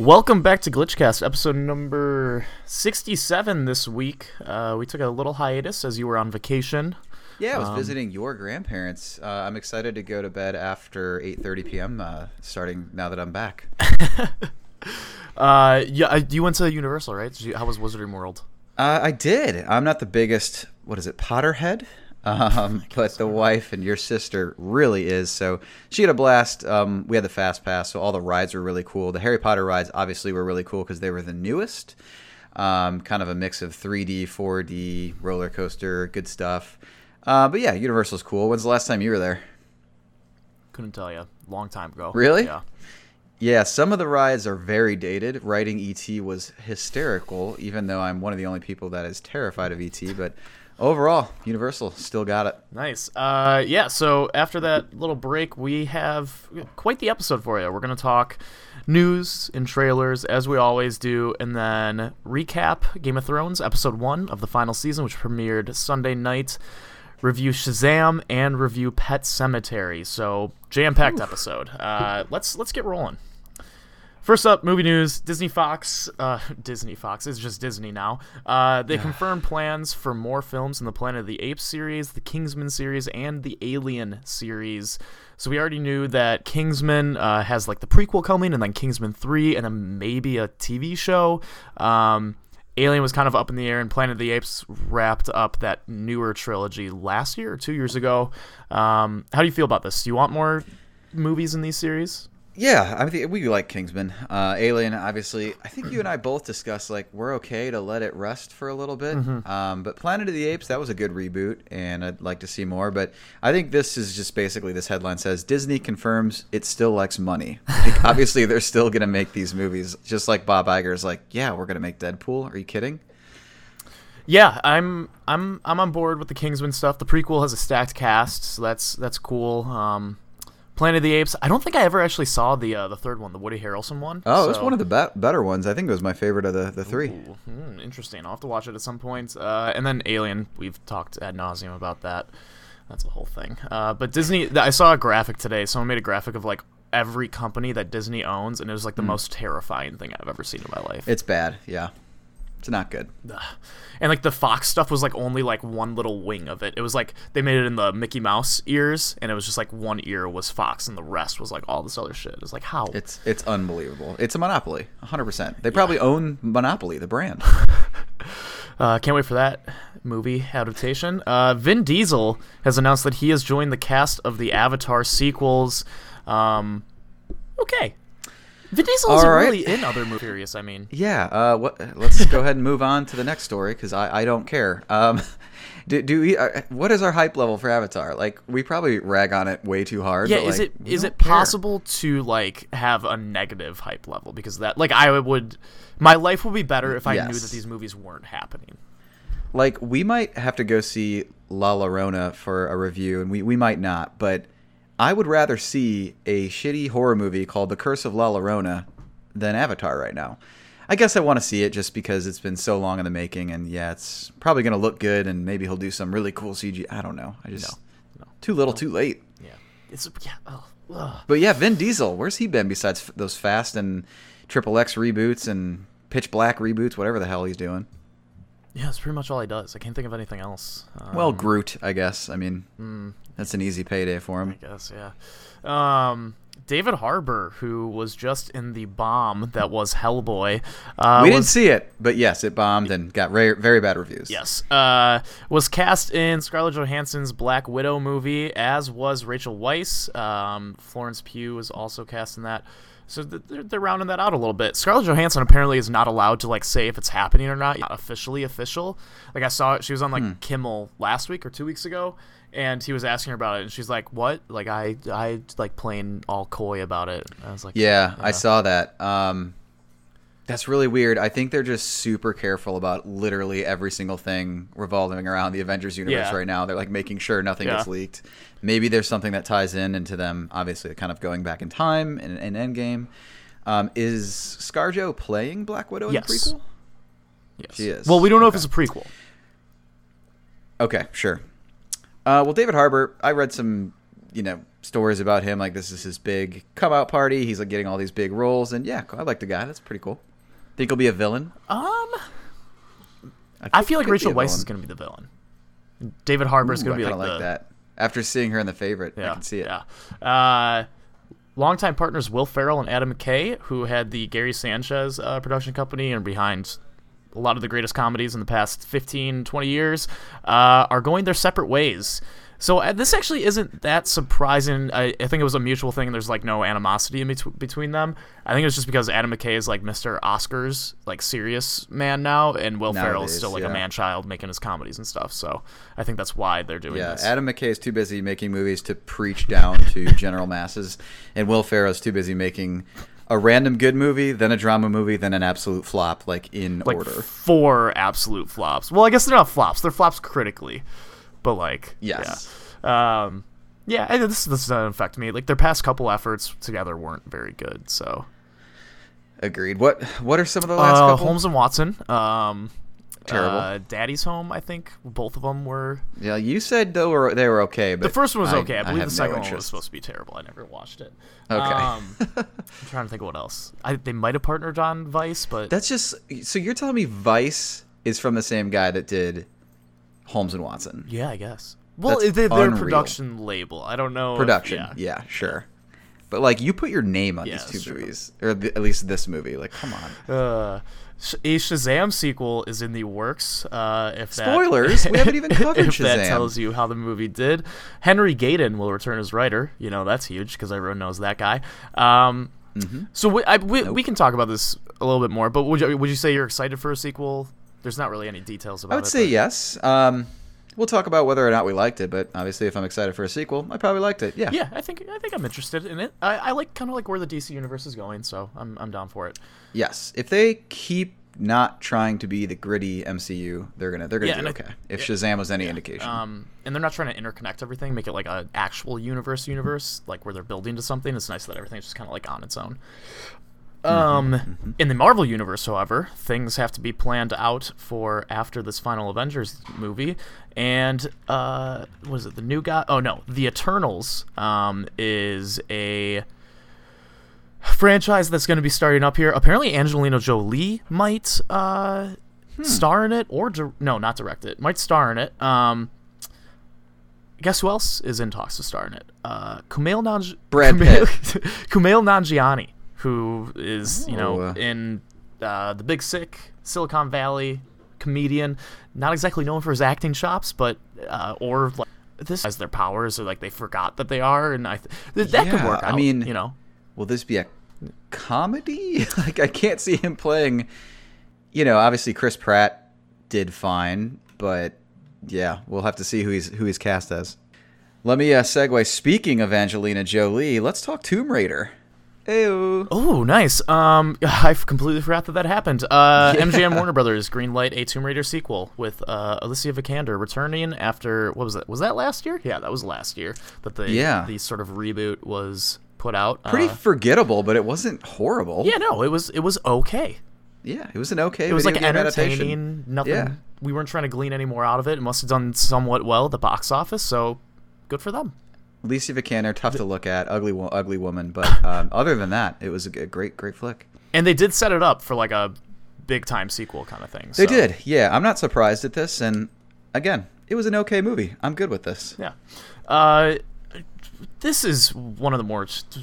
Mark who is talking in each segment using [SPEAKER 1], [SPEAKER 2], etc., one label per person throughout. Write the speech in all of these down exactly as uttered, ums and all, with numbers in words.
[SPEAKER 1] Welcome back to Glitchcast, episode number sixty-seven this week. Uh, we took a little hiatus as you were on vacation.
[SPEAKER 2] Yeah, I was
[SPEAKER 1] um,
[SPEAKER 2] visiting your grandparents. Uh, I'm excited to go to bed after eight thirty p.m., uh, starting now that I'm back.
[SPEAKER 1] uh, yeah, you went to Universal, right? Did you, how was Wizarding World?
[SPEAKER 2] Uh, I did. I'm not the biggest, what is it, Potterhead? Um, but the wife and your sister really is. So she had a blast. Um, we had the Fast Pass, so all the rides were really cool. The Harry Potter rides obviously were really cool because they were the newest. Um, kind of a mix of three D, four D, roller coaster, good stuff. Uh, but yeah, Universal's cool. When's the last time you were there?
[SPEAKER 1] Couldn't tell you. Long time ago.
[SPEAKER 2] Really?
[SPEAKER 1] Yeah.
[SPEAKER 2] Yeah, some of the rides are very dated. Riding E T was hysterical, even though I'm one of the only people that is terrified of E T. But overall, Universal still got it.
[SPEAKER 1] Nice. Uh, yeah, so after that little break, we have quite the episode for you. We're going to talk news and trailers, as we always do, and then recap Game of Thrones, episode one of the final season, which premiered Sunday night. Review Shazam and review Pet Sematary. So jam-packed Oof. episode. Uh, let's let's get rolling. First up, movie news. Disney Fox, uh, Disney Fox, it's just Disney now. Uh, they confirmed plans for more films in the Planet of the Apes series, the Kingsman series, and the Alien series. So we already knew that Kingsman uh, has like the prequel coming, and then Kingsman three, and then maybe a T V show. Um, Alien was kind of up in the air, and Planet of the Apes wrapped up that newer trilogy last year or two years ago. Um, how do you feel about this? Do you want more movies in these series?
[SPEAKER 2] Yeah, I think we like Kingsman. Uh, Alien, obviously, I think you and I both discussed, like, we're okay to let it rest for a little bit. Mm-hmm. Um, but Planet of the Apes, that was a good reboot, and I'd like to see more. But I think this is just basically, this headline says, Disney confirms it still likes money. Like, obviously, they're still going to make these movies. Just like Bob Iger's like, yeah, we're going to make Deadpool. Are you kidding?
[SPEAKER 1] Yeah, I'm I'm I'm on board with the Kingsman stuff. The prequel has a stacked cast, so that's that's cool. Um Planet of the Apes. I don't think I ever actually saw the uh, the third one, the Woody Harrelson one.
[SPEAKER 2] Oh,
[SPEAKER 1] so.
[SPEAKER 2] It's one of the be- better ones. I think it was my favorite of the, the three.
[SPEAKER 1] Ooh, hmm, interesting. I'll have to watch it at some point. Uh, and then Alien. We've talked ad nauseum about that. That's a whole thing. Uh, but Disney, I saw a graphic today. Someone made a graphic of like every company that Disney owns, and it was like the mm. most terrifying thing I've ever seen in my life.
[SPEAKER 2] It's bad, yeah. It's not good.
[SPEAKER 1] And like the Fox stuff was like only like one little wing of it. It was like they made it in the Mickey Mouse ears, and it was just like one ear was Fox, and the rest was like all this other shit. It was like, how?
[SPEAKER 2] It's it's unbelievable. It's a monopoly, one hundred percent. They probably yeah. own Monopoly, the brand.
[SPEAKER 1] uh, can't wait for that movie adaptation. Uh, Vin Diesel has announced that he has joined the cast of the Avatar sequels. Um, okay. Vin Diesel isn't right. really in other movies, serious, I mean.
[SPEAKER 2] Yeah, uh, what, let's go ahead and move on to the next story, because I, I don't care. Um, do, do we, uh, what is our hype level for Avatar? Like, we probably rag on it way too hard.
[SPEAKER 1] Yeah,
[SPEAKER 2] but,
[SPEAKER 1] is
[SPEAKER 2] like,
[SPEAKER 1] it is it possible care. to, like, have a negative hype level? Because that, like, I would, my life would be better if I yes. knew that these movies weren't happening.
[SPEAKER 2] Like, we might have to go see La Llorona for a review, and we, we might not, but I would rather see a shitty horror movie called The Curse of La Llorona than Avatar right now. I guess I want to see it just because it's been so long in the making, and yeah, it's probably going to look good, and maybe he'll do some really cool C G. I don't know. I just no, no, too little, no. too late.
[SPEAKER 1] Yeah, it's yeah. Oh, ugh.
[SPEAKER 2] But yeah, Vin Diesel, where's he been besides those Fast and Triple X reboots and Pitch Black reboots, whatever the hell he's doing?
[SPEAKER 1] Yeah, that's pretty much all he does. I can't think of anything else. Um,
[SPEAKER 2] well, Groot, I guess. I mean, mm, that's an easy payday for him.
[SPEAKER 1] I guess, yeah. Um, David Harbour, who was just in the bomb that was Hellboy. Uh,
[SPEAKER 2] we
[SPEAKER 1] was,
[SPEAKER 2] didn't see it, but yes, it bombed and got very, very bad reviews.
[SPEAKER 1] Yes. Uh, was cast in Scarlett Johansson's Black Widow movie, as was Rachel Weisz. Um, Florence Pugh was also cast in that. So they're, they're rounding that out a little bit. Scarlett Johansson apparently is not allowed to like say if it's happening or not. Not officially official. Like I saw, she was on like hmm. Kimmel last week or two weeks ago, and he was asking her about it, and she's like, "What?" Like I, I like playing all coy about it. I was like,
[SPEAKER 2] "Yeah, yeah. I saw that." Um, that's really weird. I think they're just super careful about literally every single thing revolving around the Avengers universe
[SPEAKER 1] yeah.
[SPEAKER 2] right now. They're like making sure nothing
[SPEAKER 1] yeah.
[SPEAKER 2] gets leaked. Maybe there's something that ties in into them, obviously, kind of going back in time in, in Endgame. Um, is ScarJo playing Black Widow in
[SPEAKER 1] yes.
[SPEAKER 2] the prequel?
[SPEAKER 1] Yes.
[SPEAKER 2] She is.
[SPEAKER 1] Well, we don't know
[SPEAKER 2] okay.
[SPEAKER 1] if it's a prequel.
[SPEAKER 2] Okay, sure. Uh, well, David Harbour, I read some you know, stories about him. Like, this is his big come out party. He's like getting all these big roles, and yeah, I like the guy. That's pretty cool. Think he'll be a villain?
[SPEAKER 1] Um,
[SPEAKER 2] I,
[SPEAKER 1] I feel like
[SPEAKER 2] could be
[SPEAKER 1] Rachel
[SPEAKER 2] a
[SPEAKER 1] Weisz
[SPEAKER 2] villain.
[SPEAKER 1] is going to be the villain. David Harbour is
[SPEAKER 2] Ooh,
[SPEAKER 1] going to be
[SPEAKER 2] I
[SPEAKER 1] like,
[SPEAKER 2] kinda like
[SPEAKER 1] the,
[SPEAKER 2] that. After seeing her in The Favorite,
[SPEAKER 1] Yeah,
[SPEAKER 2] I can see it.
[SPEAKER 1] Yeah. Uh, longtime partners Will Ferrell and Adam McKay, who had the Gary Sanchez uh, production company and behind a lot of the greatest comedies in the past fifteen, twenty years, uh, are going their separate ways. So uh, this actually isn't that surprising. I, I think it was a mutual thing. There's like no animosity in bet- between them. I think it was just because Adam McKay is like Mister Oscars, like serious man now, and Will Ferrell is
[SPEAKER 2] Nowadays,
[SPEAKER 1] still like
[SPEAKER 2] yeah.
[SPEAKER 1] a man-child making his comedies and stuff. So I think that's why they're doing
[SPEAKER 2] Yeah,
[SPEAKER 1] this.
[SPEAKER 2] Adam McKay is too busy making movies to preach down to general masses, and Will Ferrell is too busy making a random good movie, then a drama movie, then an absolute flop, like in
[SPEAKER 1] like
[SPEAKER 2] order.
[SPEAKER 1] four absolute flops. Well, I guess they're not flops; they're flops critically, but like
[SPEAKER 2] Yes.
[SPEAKER 1] yeah, um, yeah. And this this doesn't affect me. Like their past couple efforts together weren't very good. So
[SPEAKER 2] Agreed. What What are some of the last
[SPEAKER 1] uh,
[SPEAKER 2] couple?
[SPEAKER 1] Holmes and Watson, um,
[SPEAKER 2] Terrible.
[SPEAKER 1] Uh, Daddy's Home, I think both of them were.
[SPEAKER 2] Yeah, you said they were they were okay, but
[SPEAKER 1] The first one was
[SPEAKER 2] I-
[SPEAKER 1] okay. I believe
[SPEAKER 2] have
[SPEAKER 1] the second
[SPEAKER 2] no
[SPEAKER 1] one was
[SPEAKER 2] interest.
[SPEAKER 1] supposed to be terrible. I never watched it.
[SPEAKER 2] Okay.
[SPEAKER 1] Um, I'm trying to think of what else. I, they might have partnered on Vice, but
[SPEAKER 2] That's just so you're telling me Vice is from the same guy that did Holmes and Watson.
[SPEAKER 1] yeah, I guess. Well,
[SPEAKER 2] That's
[SPEAKER 1] they, their
[SPEAKER 2] unreal.
[SPEAKER 1] production label. I don't know. if-
[SPEAKER 2] Production,
[SPEAKER 1] yeah.
[SPEAKER 2] yeah, sure. But like, you put your name on
[SPEAKER 1] Yeah,
[SPEAKER 2] these
[SPEAKER 1] that's
[SPEAKER 2] two
[SPEAKER 1] true.
[SPEAKER 2] movies, or th- at least this movie. Like, come on.
[SPEAKER 1] Uh, Sh- a Shazam sequel is in the works. Uh, if that,
[SPEAKER 2] Spoilers? We haven't even covered
[SPEAKER 1] if that
[SPEAKER 2] Shazam.
[SPEAKER 1] tells you how the movie did. Henry Gayden will return as writer. You know that's huge because everyone knows that guy. Um,
[SPEAKER 2] Mm-hmm.
[SPEAKER 1] So we, I, we, we can talk about this a little bit more. But would you would you say you're excited for a sequel? There's not really any details about it.
[SPEAKER 2] I would say
[SPEAKER 1] but-
[SPEAKER 2] yes. Um, we'll talk about whether or not we liked it, but obviously, if I'm excited for a sequel, I probably liked it. Yeah.
[SPEAKER 1] Yeah, I think I think I'm interested in it. I, I like kind of like where the D C universe is going, so I'm I'm down for it.
[SPEAKER 2] Yes. If they keep not trying to be the gritty M C U, they're gonna they're gonna
[SPEAKER 1] Yeah,
[SPEAKER 2] do
[SPEAKER 1] and I-
[SPEAKER 2] okay. If Shazam was any indication.
[SPEAKER 1] Um, and they're not trying to interconnect everything, make it like an actual universe universe, like where they're building to something. It's nice that everything's just kind of like on its own. Um,
[SPEAKER 2] mm-hmm.
[SPEAKER 1] in the Marvel universe, however, things have to be planned out for after this final Avengers movie. And uh, what is it? The new guy? Oh no, the Eternals um, is a franchise that's going to be starting up here. Apparently, Angelina Jolie might uh,
[SPEAKER 2] Hmm.
[SPEAKER 1] star in it, or di- no, not direct it. Might star in it. Um, guess who else is in talks to star in it? Uh, Kumail Nanj-
[SPEAKER 2] Brad
[SPEAKER 1] Kumail, Kumail Nanjiani, who is you know
[SPEAKER 2] Oh, uh.
[SPEAKER 1] in uh, The Big Sick, Silicon Valley, comedian. Not exactly known for his acting chops, but uh, or like this has their powers, or like they forgot that they are, and I th- th- that could
[SPEAKER 2] Yeah,
[SPEAKER 1] work out.
[SPEAKER 2] I mean,
[SPEAKER 1] you know.
[SPEAKER 2] Will this be a comedy? Like, I can't see him playing. You know, obviously Chris Pratt did fine, but yeah, we'll have to see who he's who he's cast as. Let me uh, segue. Speaking of Angelina Jolie, let's talk Tomb Raider. Ew.
[SPEAKER 1] Oh, nice. Um, I completely forgot that that happened. Uh,
[SPEAKER 2] Yeah.
[SPEAKER 1] M G M Warner Brothers greenlight a Tomb Raider sequel with uh, Alicia Vikander returning after what was that? Was that last year? Yeah, that was last year that the
[SPEAKER 2] Yeah.
[SPEAKER 1] the sort of reboot was put out.
[SPEAKER 2] Pretty
[SPEAKER 1] Uh,
[SPEAKER 2] forgettable, but it wasn't horrible.
[SPEAKER 1] yeah, no, it was it was okay.
[SPEAKER 2] Yeah, it was an okay.
[SPEAKER 1] It was like
[SPEAKER 2] video game adaptation.
[SPEAKER 1] entertaining. Nothing.
[SPEAKER 2] Yeah.
[SPEAKER 1] We weren't trying to glean any more out of it. It must have done somewhat well at the box office. So good for them.
[SPEAKER 2] Alicia Vikander, tough to look at, ugly, wo- ugly woman, but um, other than that, it was a g- great, great flick.
[SPEAKER 1] And they did set it up for like a big time sequel kind of thing.
[SPEAKER 2] They
[SPEAKER 1] so,
[SPEAKER 2] did, yeah. I'm not surprised at this, and again, it was an okay movie. I'm good with this.
[SPEAKER 1] Yeah. Uh, this is one of the more just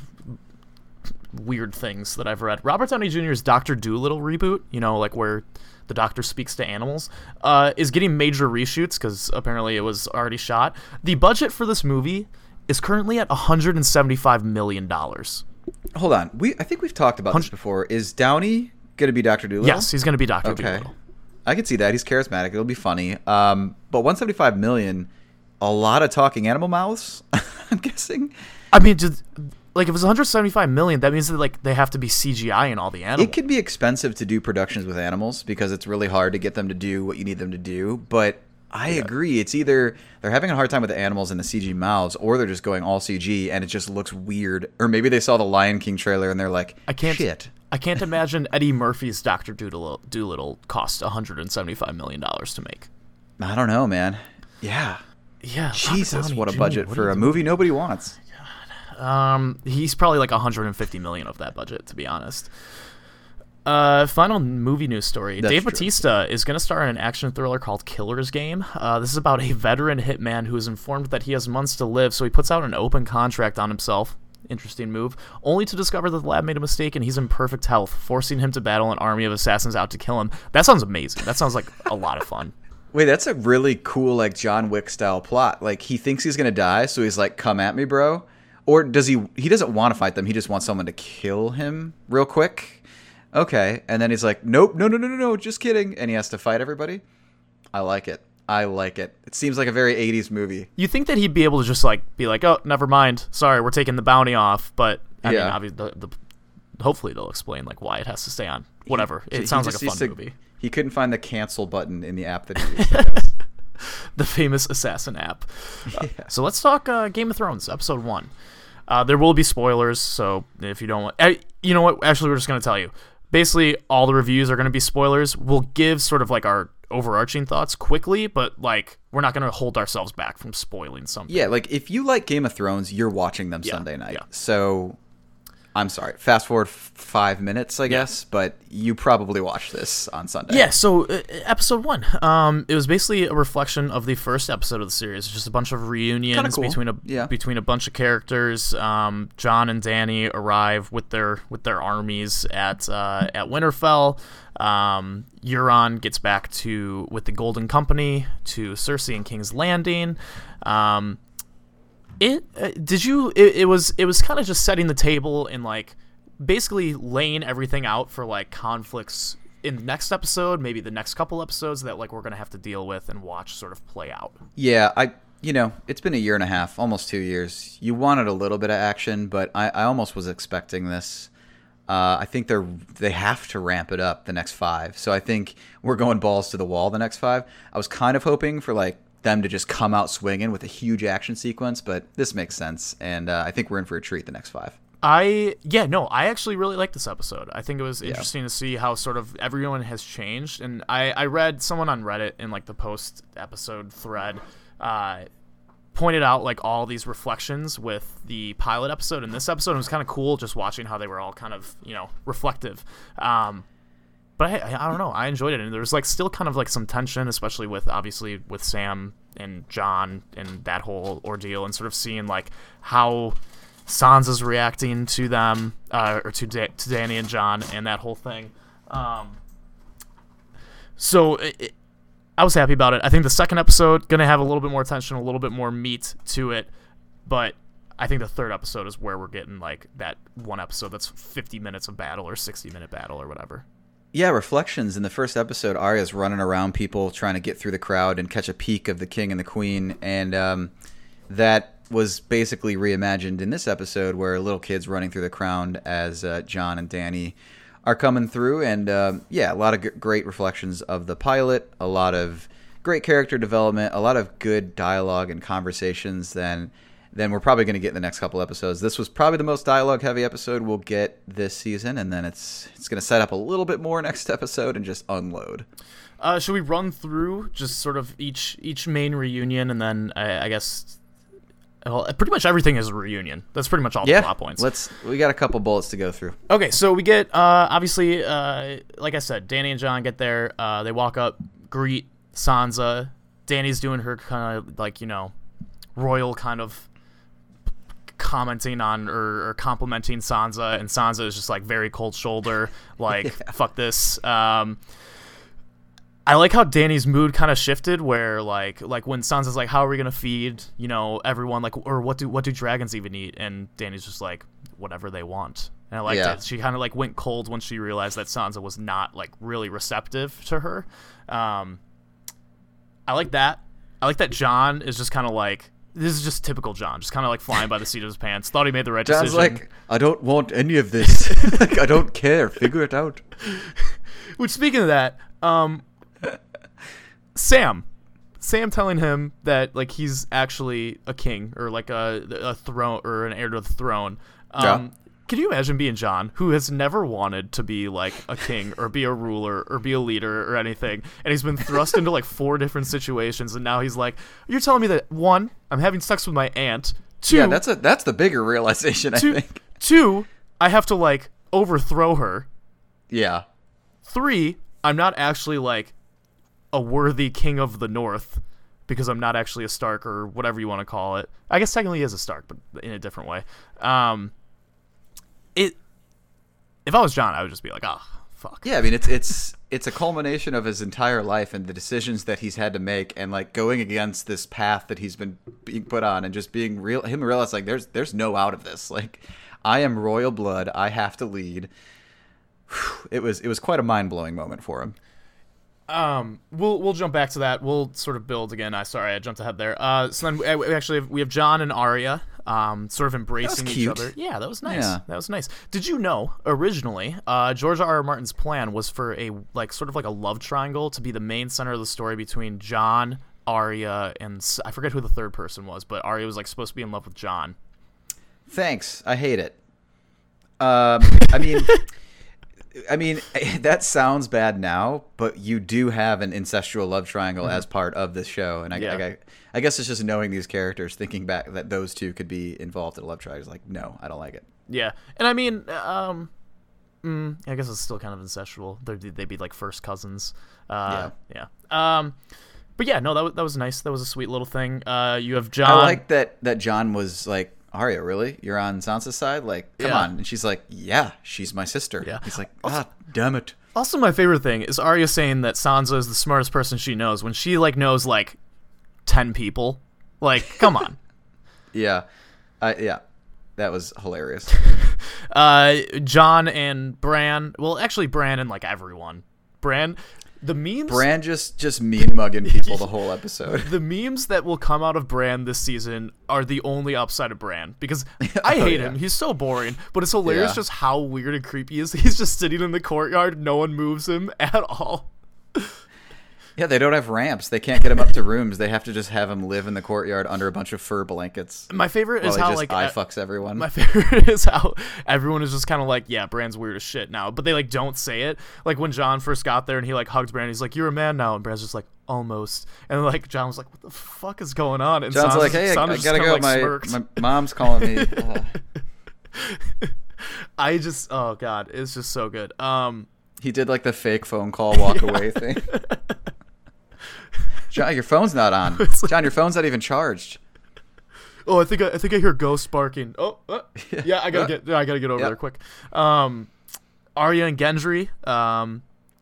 [SPEAKER 1] weird things that I've read. Robert Downey Junior's Doctor Dolittle reboot, you know, like where the doctor speaks to animals, uh, is getting major reshoots because apparently it was already shot. The budget for this movie is currently at one hundred seventy-five million dollars.
[SPEAKER 2] Hold on, we I think we've talked about this before. Is Downey gonna be Doctor Dolittle?
[SPEAKER 1] Yes, he's going to be Doctor
[SPEAKER 2] Okay,
[SPEAKER 1] Dolittle.
[SPEAKER 2] I can see that. He's charismatic. It'll be funny. Um, but one hundred seventy-five million, a lot of talking animal mouths. I'm guessing.
[SPEAKER 1] I mean, just, like if it's one hundred seventy-five million, that means that like they have to be C G I in all the animals.
[SPEAKER 2] It can be expensive to do productions with animals because it's really hard to get them to do what you need them to do. But I agree. It's either they're having a hard time with the animals and the C G mouths, or they're just going all C G and it just looks weird. Or maybe they saw the Lion King trailer and they're like,
[SPEAKER 1] I can't.
[SPEAKER 2] shit.
[SPEAKER 1] I can't imagine Eddie Murphy's Doctor Doolittle, Doolittle cost one hundred seventy-five million dollars to make.
[SPEAKER 2] I don't know, man. Yeah.
[SPEAKER 1] Yeah,
[SPEAKER 2] Jesus, what a budget for a movie nobody wants.
[SPEAKER 1] Um, he's probably like one hundred fifty million of that budget, to be honest. Uh, final movie news story.
[SPEAKER 2] That's
[SPEAKER 1] Dave
[SPEAKER 2] true.
[SPEAKER 1] Bautista is going to star in an action thriller called Killer's Game. Uh, this is about a veteran hitman who is informed that he has months to live, so he puts out an open contract on himself. Interesting move. Only to discover that the lab made a mistake and he's in perfect health, forcing him to battle an army of assassins out to kill him. That sounds amazing. That sounds like a lot of fun.
[SPEAKER 2] Wait, that's a really cool, like, John Wick style plot. Like, he thinks he's gonna die, so he's like, "Come at me, bro." Or does he? He doesn't want to fight them. He just wants someone to kill him real quick. Okay, and then he's like, "Nope, no, no, no, no, no, just kidding," and he has to fight everybody. I like it. I like it. It seems like a very eighties movie.
[SPEAKER 1] You think that he'd be able to just like be like, "Oh, never mind. Sorry, we're taking the bounty off." But I
[SPEAKER 2] Yeah.
[SPEAKER 1] mean, obviously, the, the, hopefully they'll explain like why it has to stay on. Whatever.
[SPEAKER 2] He-
[SPEAKER 1] It sounds
[SPEAKER 2] he
[SPEAKER 1] like
[SPEAKER 2] just
[SPEAKER 1] a fun
[SPEAKER 2] needs to-
[SPEAKER 1] movie.
[SPEAKER 2] He couldn't find the cancel button in the app that he used, I guess.
[SPEAKER 1] The famous assassin app. Uh,
[SPEAKER 2] Yeah.
[SPEAKER 1] So let's talk uh, Game of Thrones, episode one. Uh, there will be spoilers, so if you don't want... Uh, you know what? Actually, we're just going to tell you. Basically, all the reviews are going to be spoilers. We'll give sort of like our overarching thoughts quickly, but like we're not going to hold ourselves back from spoiling something.
[SPEAKER 2] Yeah, like, if you like Game of Thrones, you're watching them
[SPEAKER 1] Yeah,
[SPEAKER 2] Sunday night.
[SPEAKER 1] yeah.
[SPEAKER 2] So, I'm sorry. Fast forward f- five minutes, I guess, but you probably watched this on Sunday.
[SPEAKER 1] Yeah, so uh, episode one, um, it was basically a reflection of the first episode of the series. Just a bunch of reunions
[SPEAKER 2] cool.
[SPEAKER 1] between a
[SPEAKER 2] Yeah.
[SPEAKER 1] between a bunch of characters. Um, Jon and Dany arrive with their with their armies at uh, at Winterfell. Um, Euron gets back to with the Golden Company to Cersei and King's Landing. Um, It uh, did you? It, it was it was kind of just setting the table and like basically laying everything out for like conflicts in the next episode, maybe the next couple episodes that like we're gonna have to deal with and watch sort of play out.
[SPEAKER 2] Yeah, I you know, it's been a year and a half, almost two years. You wanted a little bit of action, but I, I almost was expecting this. Uh, I think they're they have to ramp it up the next five. So I think we're going balls to the wall the next five. I was kind of hoping for like them to just come out swinging with a huge action sequence, but this makes sense, and uh, I think we're in for a treat the next five.
[SPEAKER 1] I yeah no I actually really liked this episode. I think it was interesting to see how sort of everyone has changed, and I I read someone on Reddit in like the post episode thread uh pointed out like all these reflections with the pilot episode and this episode. It was kind of cool just watching how they were all kind of, you know, reflective. Um, but I, I don't know, I enjoyed it, and there was like still kind of like some tension, especially with obviously with Sam and Jon and that whole ordeal, and sort of seeing like how Sansa's reacting to them, uh, or to da- to Dany and Jon and that whole thing. Um, so it, it, I was happy about it. I think the second episode gonna have a little bit more tension, a little bit more meat to it, but I think the third episode is where we're getting like that one episode that's fifty minutes of battle or sixty minute battle or whatever.
[SPEAKER 2] Yeah, reflections. In the first episode, Arya's running around people trying to get through the crowd and catch a peek of the king and the queen, and um, that was basically reimagined in this episode where little kids running through the crowd as uh, Jon and Dany are coming through, and um, yeah, a lot of g- great reflections of the pilot, a lot of great character development, a lot of good dialogue and conversations then then we're probably going to get in the next couple episodes. This was probably the most dialogue heavy episode we'll get this season, and then it's it's going to set up a little bit more next episode and just unload.
[SPEAKER 1] Uh, should we run through just sort of each each main reunion, and then I, I guess well, pretty much everything is a reunion. That's pretty much all
[SPEAKER 2] Yeah,
[SPEAKER 1] the plot points.
[SPEAKER 2] let's. We got a couple bullets to go through.
[SPEAKER 1] Okay, so we get uh, obviously, uh, like I said, Dany and Jon get there. Uh, they walk up, greet Sansa. Dany's doing her kind of like, you know, royal kind of commenting on or, or complimenting Sansa, and Sansa is just like very cold shoulder, like
[SPEAKER 2] Yeah.
[SPEAKER 1] fuck this. Um, I like how Dany's mood kind of shifted, where like like when Sansa's like, how are we gonna feed, you know, everyone, like, or what do what do dragons even eat? And Dany's just like, whatever they want. And I liked
[SPEAKER 2] Yeah.
[SPEAKER 1] it. She kind of like went cold when she realized that Sansa was not like really receptive to her. Um, I like that. I like that Jon is just kind of like, this is just typical Jon, just kind of like flying by the seat of his pants. Thought he made the right
[SPEAKER 2] John's
[SPEAKER 1] decision.
[SPEAKER 2] like, I don't want any of this. Like, I don't care. Figure it out.
[SPEAKER 1] Which, speaking of that, um, Sam, Sam telling him that like he's actually a king or like a a throne or an heir to the throne. Um, Can you imagine being Jon, who has never wanted to be like a king or be a ruler or be a leader or anything, and he's been thrust into like four different situations, and now he's like, "You're telling me that one, I'm having sex with my aunt. Two,
[SPEAKER 2] Yeah, that's a that's the bigger realization, I
[SPEAKER 1] two,
[SPEAKER 2] think.
[SPEAKER 1] two, I have to like overthrow her.
[SPEAKER 2] Yeah.
[SPEAKER 1] Three, I'm not actually like a worthy king of the North." Because I'm not actually a Stark or whatever you want to call it. I guess technically he is a Stark, but in a different way. Um, it. If I was Jon, I would just be like, oh, fuck.
[SPEAKER 2] Yeah, I mean, it's it's it's a culmination of his entire life and the decisions that he's had to make, and like going against this path that he's been being put on, and just being real. Him realize like there's there's no out of this. Like, I am royal blood. I have to lead. It was it was quite a mind blowing moment for him.
[SPEAKER 1] Um, we'll we'll jump back to that. We'll sort of build again. I sorry, I jumped ahead there. Uh, so then we, we actually have, we have Jon and Arya, um, sort of embracing each
[SPEAKER 2] cute.
[SPEAKER 1] other. Yeah, that was nice.
[SPEAKER 2] Yeah.
[SPEAKER 1] That was nice. Did you know originally, uh, George R. R. Martin's plan was for a like sort of like a love triangle to be the main center of the story between Jon, Arya, and s- I forget who the third person was, but Arya was like supposed to be in love with Jon.
[SPEAKER 2] Thanks. I hate it. Um, I mean, I mean that sounds bad now, but you do have an incestual love triangle mm-hmm. as part of this show, and I,
[SPEAKER 1] yeah.
[SPEAKER 2] I, I guess it's just knowing these characters, thinking back that those two could be involved in a love triangle. Is like, no, I don't like it.
[SPEAKER 1] Yeah, and I mean, um, mm, I guess it's still kind of incestual. They'd, they'd be like first cousins. Uh, yeah. Yeah. Um, but yeah, no, that was, that was nice. That was a sweet little thing. Uh, you have Jon.
[SPEAKER 2] I like that that Jon was like, Arya, really? You're on Sansa's side? Like, come
[SPEAKER 1] yeah.
[SPEAKER 2] on. And she's like, yeah, she's my sister.
[SPEAKER 1] Yeah.
[SPEAKER 2] He's like, ah, damn it.
[SPEAKER 1] Also, my favorite thing is Arya saying that Sansa is the smartest person she knows when she, like, knows, like, ten people. Like, come on.
[SPEAKER 2] yeah. Uh, yeah. That was hilarious.
[SPEAKER 1] uh, Jon and Bran. Well, actually, Bran and, like, everyone. Bran... The memes...
[SPEAKER 2] Bran just, just mean-mugging people the whole episode.
[SPEAKER 1] The memes that will come out of Bran this season are the only upside of Bran. Because I oh, hate yeah. him. He's so boring. But it's hilarious yeah. just how weird and creepy he is. He's just sitting in the courtyard. No one moves him at all.
[SPEAKER 2] Yeah, they don't have ramps. They can't get him up to rooms. They have to just have him live in the courtyard under a bunch of fur blankets.
[SPEAKER 1] My favorite is
[SPEAKER 2] he
[SPEAKER 1] how
[SPEAKER 2] just
[SPEAKER 1] like
[SPEAKER 2] eye fucks everyone.
[SPEAKER 1] My favorite is how everyone is just kind of like, yeah, Bran's weird as shit now, but they like don't say it. Like when Jon first got there and he like hugged Bran, he's like, "You're a man now," and Bran's just like, "Almost." And like Jon was like, "What the fuck is going on?" And
[SPEAKER 2] John's
[SPEAKER 1] Sansa's,
[SPEAKER 2] like, "Hey,
[SPEAKER 1] Sansa's
[SPEAKER 2] I, I
[SPEAKER 1] just
[SPEAKER 2] gotta
[SPEAKER 1] kinda,
[SPEAKER 2] go.
[SPEAKER 1] like,
[SPEAKER 2] my
[SPEAKER 1] smirked.
[SPEAKER 2] my mom's calling me." Uh.
[SPEAKER 1] I just, oh god, it's just so good. Um,
[SPEAKER 2] he did like the fake phone call walk yeah. away thing. Jon, your phone's not on. Jon, your phone's not even charged.
[SPEAKER 1] Oh, I think I, I think I hear ghosts barking. Oh, uh, yeah, I gotta get I gotta get over yep. there quick. Um, Arya and Gendry. Um,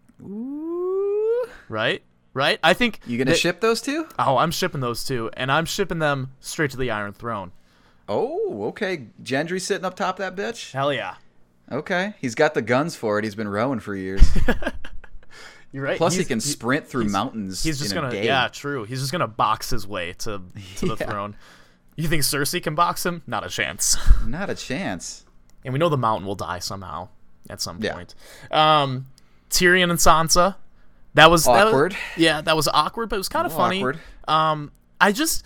[SPEAKER 2] Ooh.
[SPEAKER 1] right, right. I think
[SPEAKER 2] you gonna
[SPEAKER 1] that,
[SPEAKER 2] ship those two?
[SPEAKER 1] Oh, I'm shipping those two, and I'm shipping them straight to the Iron Throne.
[SPEAKER 2] Oh, okay. Gendry sitting up top of that bitch.
[SPEAKER 1] Hell yeah.
[SPEAKER 2] Okay, he's got the guns for it. He's been rowing for years.
[SPEAKER 1] You're right.
[SPEAKER 2] Plus,
[SPEAKER 1] he's,
[SPEAKER 2] he can sprint
[SPEAKER 1] he,
[SPEAKER 2] through
[SPEAKER 1] he's,
[SPEAKER 2] mountains.
[SPEAKER 1] He's just
[SPEAKER 2] in
[SPEAKER 1] gonna,
[SPEAKER 2] a day.
[SPEAKER 1] yeah, true. He's just gonna box his way to to the yeah. throne. You think Cersei can box him? Not a chance.
[SPEAKER 2] Not a chance.
[SPEAKER 1] And we know the Mountain will die somehow at some
[SPEAKER 2] yeah.
[SPEAKER 1] point. Um, Tyrion and Sansa. That was
[SPEAKER 2] awkward.
[SPEAKER 1] That was, yeah, that was awkward, but it was kind of funny.
[SPEAKER 2] Awkward.
[SPEAKER 1] Um, I just,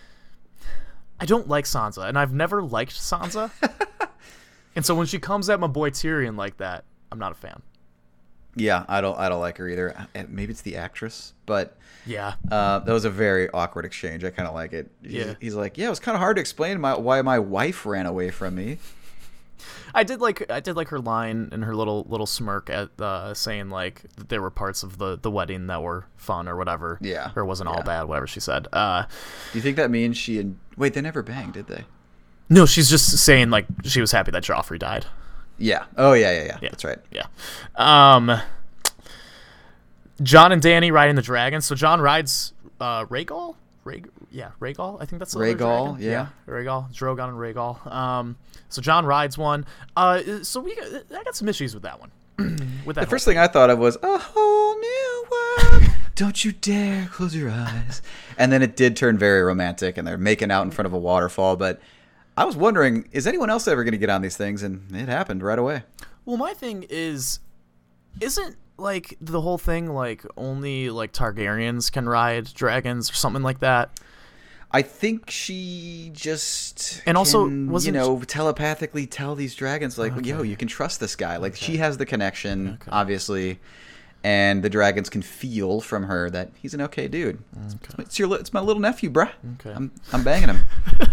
[SPEAKER 1] I don't like Sansa, and I've never liked Sansa. And so when she comes at my boy Tyrion like that, I'm not a fan.
[SPEAKER 2] Yeah, I don't I don't like her either. Maybe it's the actress, but
[SPEAKER 1] yeah,
[SPEAKER 2] uh, that was a very awkward exchange. I kind of like it. He's,
[SPEAKER 1] yeah.
[SPEAKER 2] he's like, yeah, it was kind of hard to explain my, why my wife ran away from me.
[SPEAKER 1] I did like I did like her line and her little little smirk at uh, saying like that there were parts of the, the wedding that were fun or whatever.
[SPEAKER 2] Yeah,
[SPEAKER 1] or it wasn't
[SPEAKER 2] yeah.
[SPEAKER 1] all bad, whatever she said. Uh,
[SPEAKER 2] Do you think that means she and wait? They never banged, did they?
[SPEAKER 1] No, she's just saying like she was happy that Joffrey died.
[SPEAKER 2] Yeah. Oh yeah, yeah, yeah.
[SPEAKER 1] yeah.
[SPEAKER 2] That's right.
[SPEAKER 1] Yeah. Um. Jon and Dany riding the dragon. So Jon rides uh, Rhaegal. Rhaeg- yeah, Rhaegal. I think that's the
[SPEAKER 2] Rhaegal. Yeah.
[SPEAKER 1] yeah, Rhaegal. Drogon and Rhaegal. Um. So Jon rides one. Uh. So we got, I got some issues with that one. with that
[SPEAKER 2] the first
[SPEAKER 1] thing.
[SPEAKER 2] thing I thought of was a whole new world. Don't you dare close your eyes. And then it did turn very romantic, and they're making out in front of a waterfall. But I was wondering, is anyone else ever going to get on these things? And it happened right away.
[SPEAKER 1] Well, my thing is, isn't like the whole thing like only like Targaryens can ride dragons or something like that?
[SPEAKER 2] I think she just
[SPEAKER 1] And also,
[SPEAKER 2] can, you
[SPEAKER 1] wasn't
[SPEAKER 2] know, telepathically tell these dragons, like,
[SPEAKER 1] Okay.
[SPEAKER 2] yo, you can trust this guy. Like,
[SPEAKER 1] Okay.
[SPEAKER 2] she has the connection,
[SPEAKER 1] Okay.
[SPEAKER 2] obviously, and the dragons can feel from her that he's an okay dude. It's,
[SPEAKER 1] Okay.
[SPEAKER 2] it's your, li- it's my little nephew, bruh.
[SPEAKER 1] Okay.
[SPEAKER 2] I'm, I'm banging him.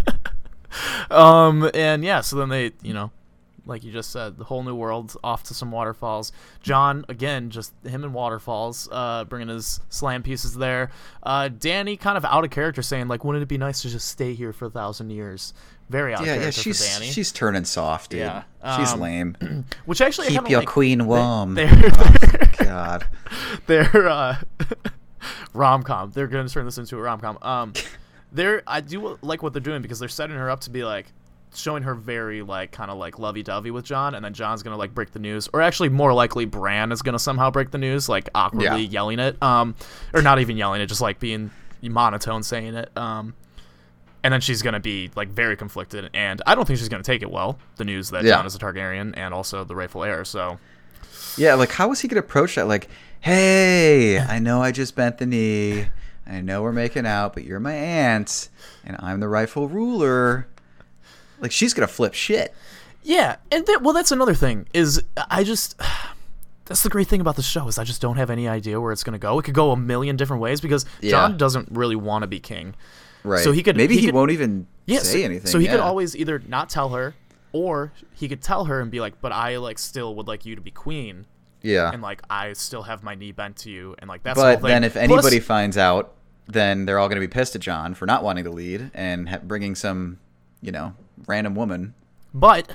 [SPEAKER 1] Um, and yeah, so then they, you know, like you just said, the whole new world, off to some waterfalls. John, again, just him and waterfalls, uh, bringing his slam pieces there. Uh, Danny kind of out of character saying, like, wouldn't it be nice to just stay here for a thousand years? Very out
[SPEAKER 2] Yeah,
[SPEAKER 1] of
[SPEAKER 2] yeah,
[SPEAKER 1] character
[SPEAKER 2] she's
[SPEAKER 1] for Danny.
[SPEAKER 2] she's turning soft, dude.
[SPEAKER 1] Yeah.
[SPEAKER 2] She's
[SPEAKER 1] Um,
[SPEAKER 2] lame.
[SPEAKER 1] Which actually I
[SPEAKER 2] Keep
[SPEAKER 1] kinda
[SPEAKER 2] your
[SPEAKER 1] like.
[SPEAKER 2] queen warm.
[SPEAKER 1] They're,
[SPEAKER 2] Oh,
[SPEAKER 1] they're,
[SPEAKER 2] God.
[SPEAKER 1] they're uh, rom-com. They're going to turn this into a rom-com. Um, they're I do like what they're doing because they're setting her up to be like, showing her very like kind of like lovey-dovey with John, and then John's gonna like break the news, or actually more likely Bran is gonna somehow break the news, like awkwardly
[SPEAKER 2] Yeah.
[SPEAKER 1] yelling it, um, or not even yelling it, just like being monotone saying it, um, and then she's gonna be like very conflicted, and I don't think she's gonna take it well, the news that
[SPEAKER 2] Yeah.
[SPEAKER 1] John is a Targaryen and also the rightful heir. So
[SPEAKER 2] Yeah, like how was he gonna approach that? Like, hey, I know I just bent the knee. I know we're making out, but you're my aunt, and I'm the rightful ruler. Like, she's gonna flip shit.
[SPEAKER 1] yeah, and th- well, that's another thing is I just. That's the great thing about the show is I just don't have any idea where it's gonna go. It could go a million different ways because
[SPEAKER 2] Yeah.
[SPEAKER 1] John doesn't really want to be king.
[SPEAKER 2] Right.
[SPEAKER 1] So he could
[SPEAKER 2] maybe
[SPEAKER 1] he
[SPEAKER 2] he,
[SPEAKER 1] could-
[SPEAKER 2] won't even
[SPEAKER 1] Yeah,
[SPEAKER 2] say
[SPEAKER 1] so,
[SPEAKER 2] anything.
[SPEAKER 1] So he could
[SPEAKER 2] yeah.
[SPEAKER 1] always either not tell her, or he could tell her and be like, "But I like still would like you to be queen,
[SPEAKER 2] Yeah.
[SPEAKER 1] and like I still have my knee bent to you, and like that's the
[SPEAKER 2] But
[SPEAKER 1] whole thing."
[SPEAKER 2] then if
[SPEAKER 1] Plus-
[SPEAKER 2] anybody finds out, then they're all gonna be pissed at John for not wanting to lead and ha- bringing some, you know, random woman.
[SPEAKER 1] but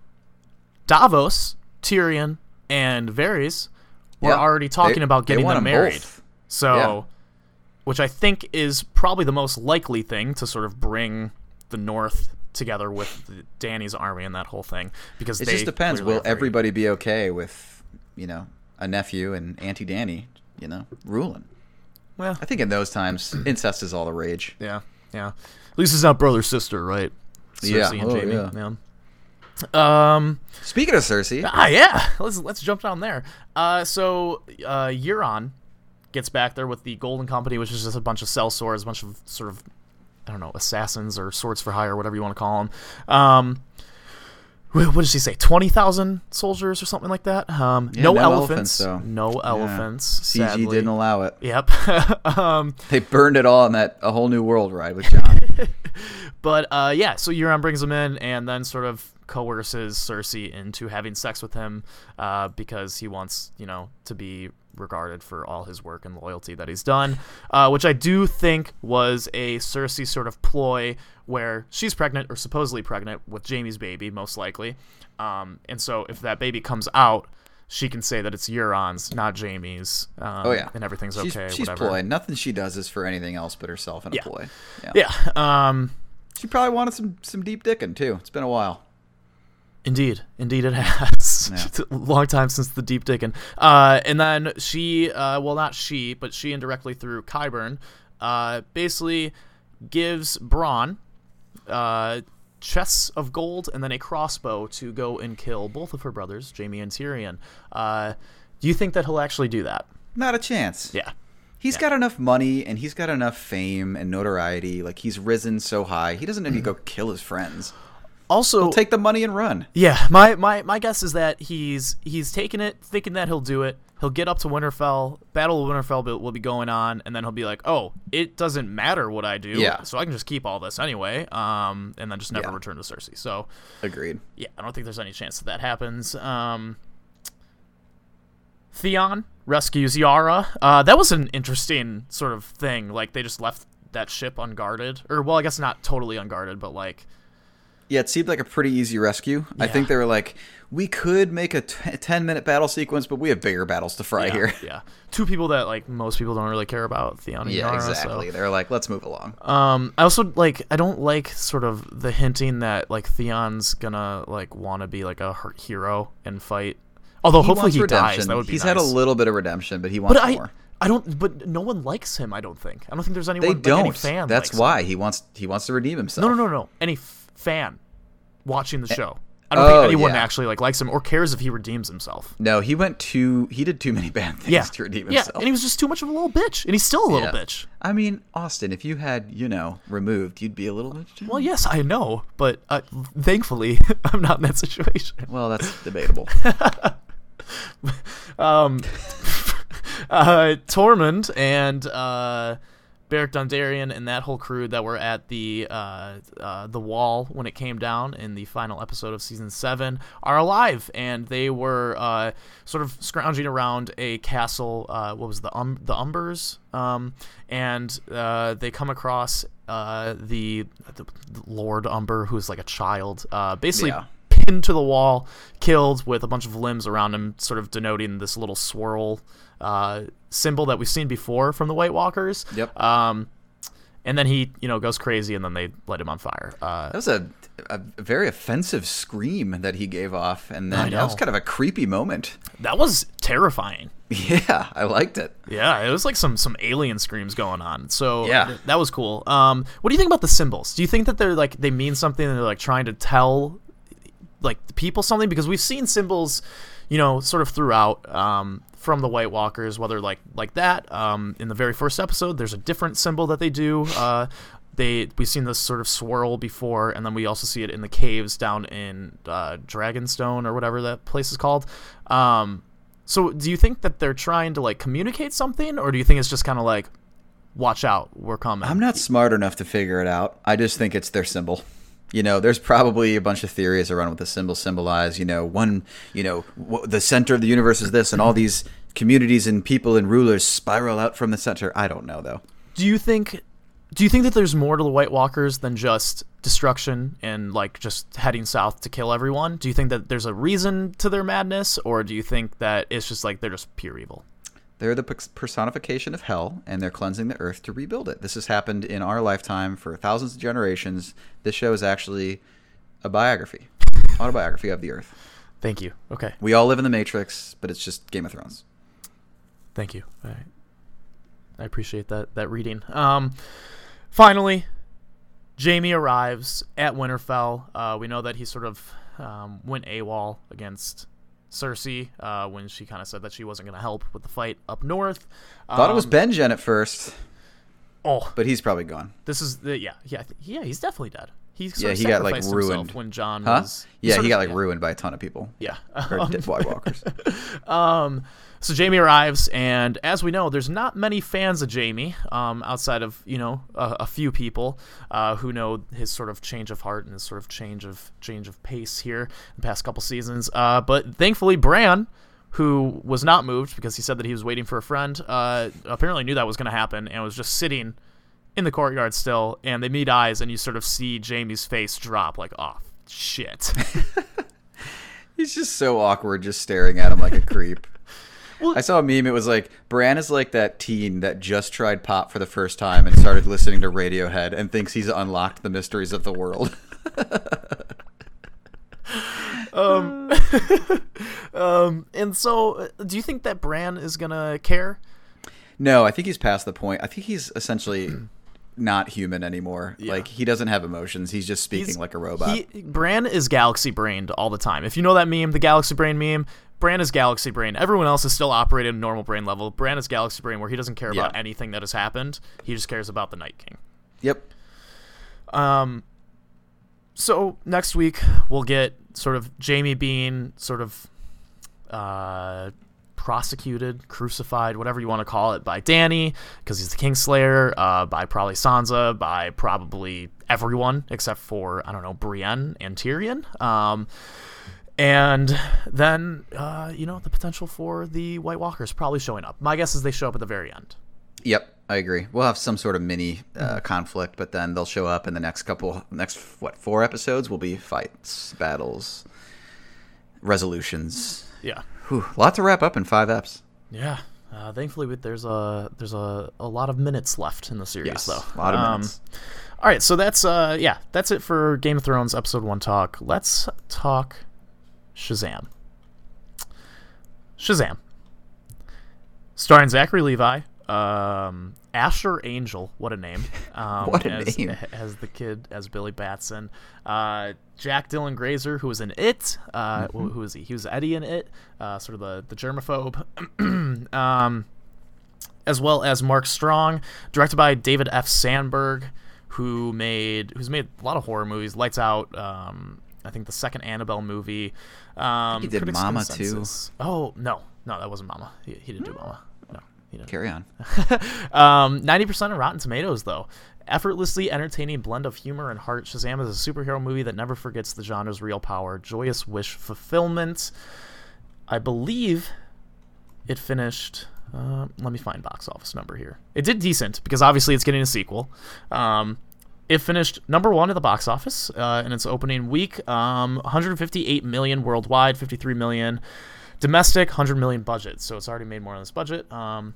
[SPEAKER 1] Davos, Tyrion, and Varys were
[SPEAKER 2] Yeah.
[SPEAKER 1] already talking
[SPEAKER 2] They-
[SPEAKER 1] about
[SPEAKER 2] they
[SPEAKER 1] getting
[SPEAKER 2] want
[SPEAKER 1] them
[SPEAKER 2] 'em
[SPEAKER 1] married.
[SPEAKER 2] both.
[SPEAKER 1] So,
[SPEAKER 2] Yeah.
[SPEAKER 1] which I think is probably the most likely thing to sort of bring the North together with the, Danny's army and that whole thing, because
[SPEAKER 2] It
[SPEAKER 1] they
[SPEAKER 2] just depends.
[SPEAKER 1] clearly
[SPEAKER 2] Will
[SPEAKER 1] are very-
[SPEAKER 2] everybody be okay with, you know, a nephew and Auntie Danny, you know, ruling?
[SPEAKER 1] Well,
[SPEAKER 2] I think in those times, incest is all the rage.
[SPEAKER 1] yeah, yeah. At least it's not brother sister, right? Cersei
[SPEAKER 2] Yeah,
[SPEAKER 1] and
[SPEAKER 2] oh,
[SPEAKER 1] Jamie.
[SPEAKER 2] yeah.
[SPEAKER 1] Yeah. Um.
[SPEAKER 2] Speaking of Cersei,
[SPEAKER 1] Ah, yeah. Let's let's jump down there. Uh. So, uh, Euron gets back there with the Golden Company, which is just a bunch of sellswords, a bunch of sort of, I don't know, assassins or swords for hire, whatever you want to call them. Um. What what did she say? Twenty thousand soldiers or something like that. Um.
[SPEAKER 2] Yeah,
[SPEAKER 1] no,
[SPEAKER 2] no
[SPEAKER 1] elephants.
[SPEAKER 2] elephants, though.
[SPEAKER 1] No elephants.
[SPEAKER 2] C G
[SPEAKER 1] sadly.
[SPEAKER 2] didn't allow it.
[SPEAKER 1] Yep. um.
[SPEAKER 2] They burned it all on that A Whole New World ride with John.
[SPEAKER 1] But uh, yeah, so Euron brings him in and then sort of coerces Cersei into having sex with him uh, because he wants, you know, to be regarded for all his work and loyalty that he's done, uh, which I do think was a Cersei sort of ploy where she's pregnant or supposedly pregnant with Jaime's baby, most likely. Um, and so if that baby comes out, she can say that it's Euron's, not Jaime's. Um,
[SPEAKER 2] Oh yeah,
[SPEAKER 1] and everything's
[SPEAKER 2] she's,
[SPEAKER 1] okay.
[SPEAKER 2] She's
[SPEAKER 1] whatever.
[SPEAKER 2] ploy. Nothing she does is for anything else but herself and
[SPEAKER 1] Yeah.
[SPEAKER 2] a ploy. Yeah.
[SPEAKER 1] Yeah. Um,
[SPEAKER 2] She probably wanted some some deep dicking too. It's been a while.
[SPEAKER 1] Indeed, indeed it has.
[SPEAKER 2] Yeah.
[SPEAKER 1] It's a long time since the deep digging. Uh, and then she, uh, well, not she, but she indirectly through Qyburn, uh, basically gives Bronn uh, chests of gold and then a crossbow to go and kill both of her brothers, Jaime and Tyrion. Uh, do you think that he'll actually do that?
[SPEAKER 2] Not a chance.
[SPEAKER 1] Yeah.
[SPEAKER 2] He's
[SPEAKER 1] Yeah.
[SPEAKER 2] got enough money and he's got enough fame and notoriety. Like, he's risen so high. He doesn't need to go kill his friends.
[SPEAKER 1] Also,
[SPEAKER 2] Take the money and run.
[SPEAKER 1] yeah, my, my, my guess is that he's he's taking it, thinking that he'll do it. He'll get up to Winterfell, Battle of Winterfell will will be going on, and then he'll be like, oh, it doesn't matter what I do,
[SPEAKER 2] Yeah.
[SPEAKER 1] so I can just keep all this anyway, um, and then just never
[SPEAKER 2] Yeah.
[SPEAKER 1] return to Cersei. So,
[SPEAKER 2] Agreed.
[SPEAKER 1] yeah, I don't think there's any chance that that happens. Um, Theon rescues Yara. Uh, that was an interesting sort of thing. Like, they just left that ship unguarded. Or, well, I guess not totally unguarded, but, like...
[SPEAKER 2] Yeah, it seemed like a pretty easy rescue. I
[SPEAKER 1] Yeah.
[SPEAKER 2] think they were like, we could make a t- ten-minute battle sequence, but we have bigger battles to fry
[SPEAKER 1] yeah,
[SPEAKER 2] here.
[SPEAKER 1] yeah. Two people that, like, most people don't really care about, Theon and
[SPEAKER 2] Yeah,
[SPEAKER 1] Yara.
[SPEAKER 2] exactly.
[SPEAKER 1] So.
[SPEAKER 2] They're like, let's move along.
[SPEAKER 1] Um, I also, like, I don't like sort of the hinting that, like, Theon's gonna, like, want to be, like, a her- hero and fight. Although,
[SPEAKER 2] He
[SPEAKER 1] hopefully
[SPEAKER 2] wants
[SPEAKER 1] he
[SPEAKER 2] redemption.
[SPEAKER 1] dies. That would be
[SPEAKER 2] He's
[SPEAKER 1] nice.
[SPEAKER 2] had a little bit of redemption, but he wants
[SPEAKER 1] But I,
[SPEAKER 2] more.
[SPEAKER 1] I don't. But no one likes him. I don't think. I don't think there's
[SPEAKER 2] They
[SPEAKER 1] anyone. Like,
[SPEAKER 2] don't.
[SPEAKER 1] any fan.
[SPEAKER 2] That's
[SPEAKER 1] likes
[SPEAKER 2] why he wants he wants to redeem himself.
[SPEAKER 1] Him. No, no, no, no. Any f- fan watching the show. I don't
[SPEAKER 2] Oh,
[SPEAKER 1] think anyone
[SPEAKER 2] yeah.
[SPEAKER 1] actually like likes him or cares if he redeems himself.
[SPEAKER 2] No, he went too. He did too many bad things
[SPEAKER 1] Yeah,
[SPEAKER 2] to redeem
[SPEAKER 1] yeah,
[SPEAKER 2] himself.
[SPEAKER 1] and he was just too much of a little bitch, and he's still a little
[SPEAKER 2] Yeah.
[SPEAKER 1] bitch.
[SPEAKER 2] I mean, Austin, if you had, you know, removed, you'd be a little bitch too.
[SPEAKER 1] Well, yes, I know, but uh, thankfully, I'm not in that situation.
[SPEAKER 2] Well, that's debatable.
[SPEAKER 1] um, uh, Tormund and uh, Beric Dondarrion and that whole crew that were at the uh, uh, the wall when it came down in the final episode of season seven are alive, and they were uh, sort of scrounging around a castle. Uh, what was the um the Umbers? Um, and uh, they come across uh, the, the Lord Umber, who's like a child, uh, basically.
[SPEAKER 2] Yeah.
[SPEAKER 1] Pinned to the wall, killed with a bunch of limbs around him, sort of denoting this little swirl uh, symbol that we've seen before from the White Walkers.
[SPEAKER 2] Yep.
[SPEAKER 1] Um, and then he, you know, goes crazy, and then they light him on fire. Uh,
[SPEAKER 2] That was a, a very offensive scream that he gave off, and
[SPEAKER 1] I
[SPEAKER 2] then that was
[SPEAKER 1] know.
[SPEAKER 2] kind of a creepy moment.
[SPEAKER 1] that was terrifying.
[SPEAKER 2] Yeah, I liked it.
[SPEAKER 1] Yeah, it was like some some alien screams going on. So
[SPEAKER 2] Yeah.
[SPEAKER 1] th- that was cool. Um, what do you think about the symbols? Do you think that they're like they mean something and they're like trying to tell like the people something? Because we've seen symbols, you know, sort of throughout um, from the White Walkers, whether like like that um, in the very first episode, there's a different symbol that they do. Uh, they we've seen this sort of swirl before, and then we also see it in the caves down in uh, Dragonstone or whatever that place is called. Um, so do you think that they're trying to like communicate something, or do you think it's just kind of like, watch out, we're coming?
[SPEAKER 2] I'm not smart enough to figure it out. I just think it's their symbol. You know, there's probably a bunch of theories around what the symbols symbolize. You know, one, you know, w- the center of the universe is this, and all these communities and people and rulers spiral out from the center. I don't know, though.
[SPEAKER 1] Do you think do you think that there's more to the White Walkers than just destruction and like just heading south to kill everyone? Do you think that there's a reason to their madness, or do you think that it's just like they're just pure evil?
[SPEAKER 2] They're the pe- personification of hell, and they're cleansing the earth to rebuild it. This has happened in our lifetime for thousands of generations. This show is actually a biography, autobiography of the earth.
[SPEAKER 1] Thank you. Okay.
[SPEAKER 2] We all live in the Matrix, but it's just Game of Thrones.
[SPEAKER 1] Thank you. All right. I appreciate that that reading. Um, finally, Jaime arrives at Winterfell. Uh, we know that he sort of um, went AWOL against Cersei uh, when she kind of said that she wasn't going to help with the fight up north.
[SPEAKER 2] Thought it was
[SPEAKER 1] Um,
[SPEAKER 2] Benjen at first,
[SPEAKER 1] Oh,
[SPEAKER 2] but he's probably gone.
[SPEAKER 1] this is the yeah yeah I thi- yeah he's definitely dead. He sort
[SPEAKER 2] Yeah,
[SPEAKER 1] of
[SPEAKER 2] he got, like,
[SPEAKER 1] sacrificed himself
[SPEAKER 2] ruined.
[SPEAKER 1] when John
[SPEAKER 2] Huh?
[SPEAKER 1] was
[SPEAKER 2] Yeah,
[SPEAKER 1] sort
[SPEAKER 2] he
[SPEAKER 1] of-
[SPEAKER 2] got like
[SPEAKER 1] yeah.
[SPEAKER 2] ruined by a ton of people.
[SPEAKER 1] Yeah.
[SPEAKER 2] Or
[SPEAKER 1] Um,
[SPEAKER 2] dead White Walkers.
[SPEAKER 1] Um, so Jaime arrives, and as we know, there's not many fans of Jaime, um, outside of, you know, a, a few people uh, who know his sort of change of heart and his sort of change of change of pace here in the past couple seasons. Uh, but thankfully, Bran, who was not moved because he said that he was waiting for a friend, uh, apparently knew that was going to happen and was just sitting in the courtyard still, and they meet eyes, and you sort of see Jaime's face drop, like, oh, shit.
[SPEAKER 2] He's just so awkward, just staring at him like a creep.
[SPEAKER 1] Well-
[SPEAKER 2] I saw a meme. It was like, Bran is like that teen that just tried pop for the first time and started listening to Radiohead and thinks he's unlocked the mysteries of the world.
[SPEAKER 1] Um, um, and so, uh, do you think that Bran is gonna care?
[SPEAKER 2] No, I think he's past the point. I think he's essentially not human anymore.
[SPEAKER 1] Yeah.
[SPEAKER 2] Like, he doesn't have emotions. He's just speaking
[SPEAKER 1] He's-
[SPEAKER 2] like a robot.
[SPEAKER 1] He, Bran is galaxy brained all the time. If you know that meme, the galaxy brain meme, Bran is galaxy brain. Everyone else is still operating at normal brain level. Bran is galaxy brain, where he doesn't care about
[SPEAKER 2] Yeah.
[SPEAKER 1] anything that has happened. He just cares about the Night King.
[SPEAKER 2] Yep.
[SPEAKER 1] Um. So next week we'll get sort of Jaime being sort of uh, prosecuted, crucified, whatever you want to call it, by Dany because he's the Kingslayer, uh, by probably Sansa, by probably everyone except for I don't know Brienne and Tyrion. Um, and then uh, you know the potential for the White Walkers probably showing up. My guess is they show up at the very end.
[SPEAKER 2] Yep, I agree. We'll have some sort of mini uh, conflict, but then they'll show up in the next couple, next, what, four episodes will be fights, battles, resolutions.
[SPEAKER 1] Yeah.
[SPEAKER 2] Whew, a lot to wrap up in five eps.
[SPEAKER 1] Yeah. Uh, thankfully, we- there's a there's a, a lot of minutes left in the series,
[SPEAKER 2] Yes,
[SPEAKER 1] though.
[SPEAKER 2] a lot of
[SPEAKER 1] Um,
[SPEAKER 2] minutes.
[SPEAKER 1] All right, so that's uh yeah, that's it for Game of Thrones episode one talk. Let's talk Shazam. Shazam, starring Zachary Levi, um, Asher Angel, what a name! Um,
[SPEAKER 2] What a
[SPEAKER 1] as,
[SPEAKER 2] name.
[SPEAKER 1] as the kid, as Billy Batson. Uh, Jack Dylan Grazer, who was in It. Uh,
[SPEAKER 2] Mm-hmm.
[SPEAKER 1] Who was he? He was Eddie in It. Uh, sort of the the germaphobe. um, as well as Mark Strong, directed by David F. Sandberg, who made who's made a lot of horror movies. Lights Out. Um, I think the second Annabelle movie. Um,
[SPEAKER 2] he did
[SPEAKER 1] Critics'
[SPEAKER 2] Mama,
[SPEAKER 1] Consensus. Oh no, no, that wasn't Mama. He, he didn't do Mama. No, he didn't.
[SPEAKER 2] Carry on.
[SPEAKER 1] um, ninety percent on Rotten Tomatoes, though. Effortlessly entertaining blend of humor and heart, Shazam is a superhero movie that never forgets the genre's real power. Joyous wish fulfillment. I believe it finished. Uh, let me find box office number here. It did decent because obviously it's getting a sequel. Um, it finished number one at the box office uh, in its opening week. Um, one hundred fifty-eight million worldwide, fifty-three million domestic, one hundred million budget. So it's already made more on this budget. Um,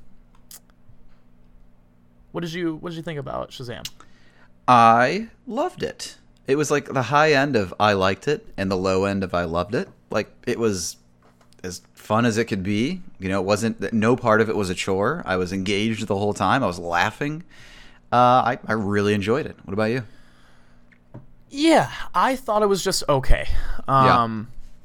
[SPEAKER 1] what did you What did you think about Shazam?
[SPEAKER 2] I loved it. It was like the high end of I liked it and the low end of I loved it. Like, it was as fun as it could be. You know, it wasn't, no part of it was a chore. I was engaged the whole time. I was laughing. Uh, I, I really enjoyed it. What about you?
[SPEAKER 1] Yeah, I thought it was just okay. Um,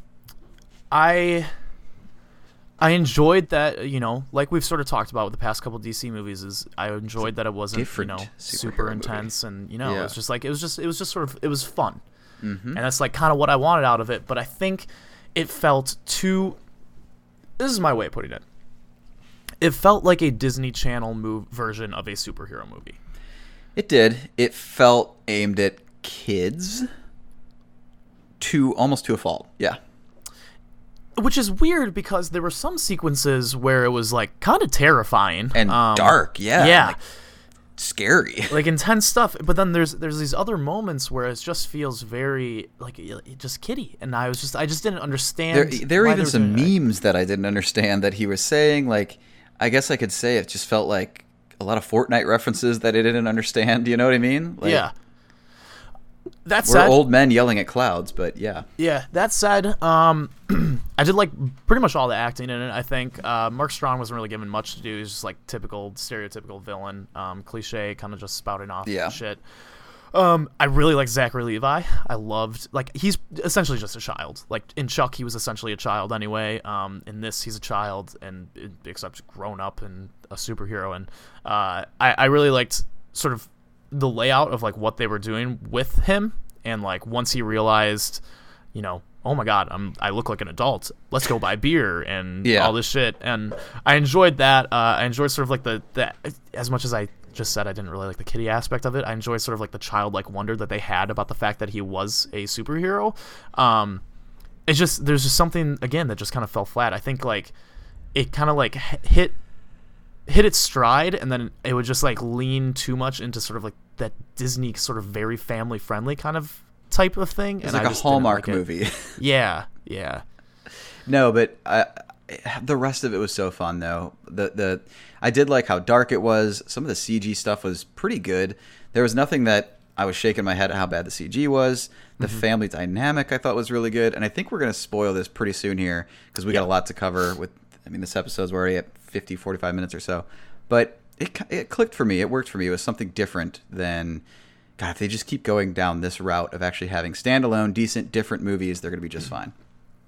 [SPEAKER 1] I I enjoyed that, you know, like we've sort of talked about with the past couple D C movies, is I enjoyed that it wasn't, you
[SPEAKER 2] different
[SPEAKER 1] know,
[SPEAKER 2] superhero
[SPEAKER 1] super
[SPEAKER 2] movie.
[SPEAKER 1] intense, and you know,
[SPEAKER 2] Yeah.
[SPEAKER 1] it was just like it was just it was just sort of it was fun,
[SPEAKER 2] Mm-hmm.
[SPEAKER 1] and that's like kind of what I wanted out of it. But I think it felt too. This is my way of putting it. It felt like a Disney Channel move version of a superhero movie.
[SPEAKER 2] It did. It felt aimed at kids to almost to a fault. Yeah.
[SPEAKER 1] Which is weird because there were some sequences where it was like kind of terrifying
[SPEAKER 2] And
[SPEAKER 1] um,
[SPEAKER 2] dark. Yeah.
[SPEAKER 1] Yeah.
[SPEAKER 2] Like, scary.
[SPEAKER 1] like intense stuff, but then there's there's these other moments where it just feels very like it- just kiddie, and I was just I just didn't understand.
[SPEAKER 2] There, there are
[SPEAKER 1] why
[SPEAKER 2] even
[SPEAKER 1] they were
[SPEAKER 2] some
[SPEAKER 1] doing it.
[SPEAKER 2] memes that I didn't understand that he was saying. Like, I guess I could say it just felt like a lot of Fortnite references that I didn't understand. You know what I mean? Like,
[SPEAKER 1] Yeah, that
[SPEAKER 2] we're
[SPEAKER 1] said,
[SPEAKER 2] old men yelling at clouds, but yeah.
[SPEAKER 1] yeah, that said, um, I did like pretty much all the acting in it. I think uh, Mark Strong wasn't really given much to do. He was just like typical, stereotypical villain, um, cliche, kind of just spouting off
[SPEAKER 2] Yeah.
[SPEAKER 1] shit. Um, I really like Zachary Levi. I loved, like, he's essentially just a child. Like, in Chuck, he was essentially a child anyway. Um, in this, he's a child, and except grown up and a superhero. And uh, I, I really liked sort of the layout of, like, what they were doing with him. And, like, once he realized, you know, oh my God, I'm I look like an adult. Let's go buy beer and
[SPEAKER 2] Yeah.
[SPEAKER 1] all this shit. And I enjoyed that. Uh, I enjoyed sort of like the, the as much as I just said I didn't really like the kiddie aspect of it. I enjoyed sort of like the childlike wonder that they had about the fact that he was a superhero. Um, it's just there's just something again that just kind of fell flat. I think like it kind of like h- hit hit its stride, and then it would just like lean too much into sort of like that Disney sort of very family friendly kind of type of thing.
[SPEAKER 2] It's
[SPEAKER 1] and
[SPEAKER 2] like
[SPEAKER 1] I
[SPEAKER 2] a
[SPEAKER 1] just didn't
[SPEAKER 2] Hallmark
[SPEAKER 1] like it.
[SPEAKER 2] movie.
[SPEAKER 1] Yeah, yeah.
[SPEAKER 2] No, but I, the rest of it was so fun though. The the I did like how dark it was. Some of the C G stuff was pretty good. There was nothing that I was shaking my head at how bad the C G was. The
[SPEAKER 1] Mm-hmm.
[SPEAKER 2] family dynamic I thought was really good, and I think we're going to spoil this pretty soon here because we got a lot to cover with I mean this episode's already at fifty, forty-five minutes or so. But it it clicked for me. It worked for me. It was something different than God, if they just keep going down this route of actually having standalone, decent, different movies, they're going to be just fine.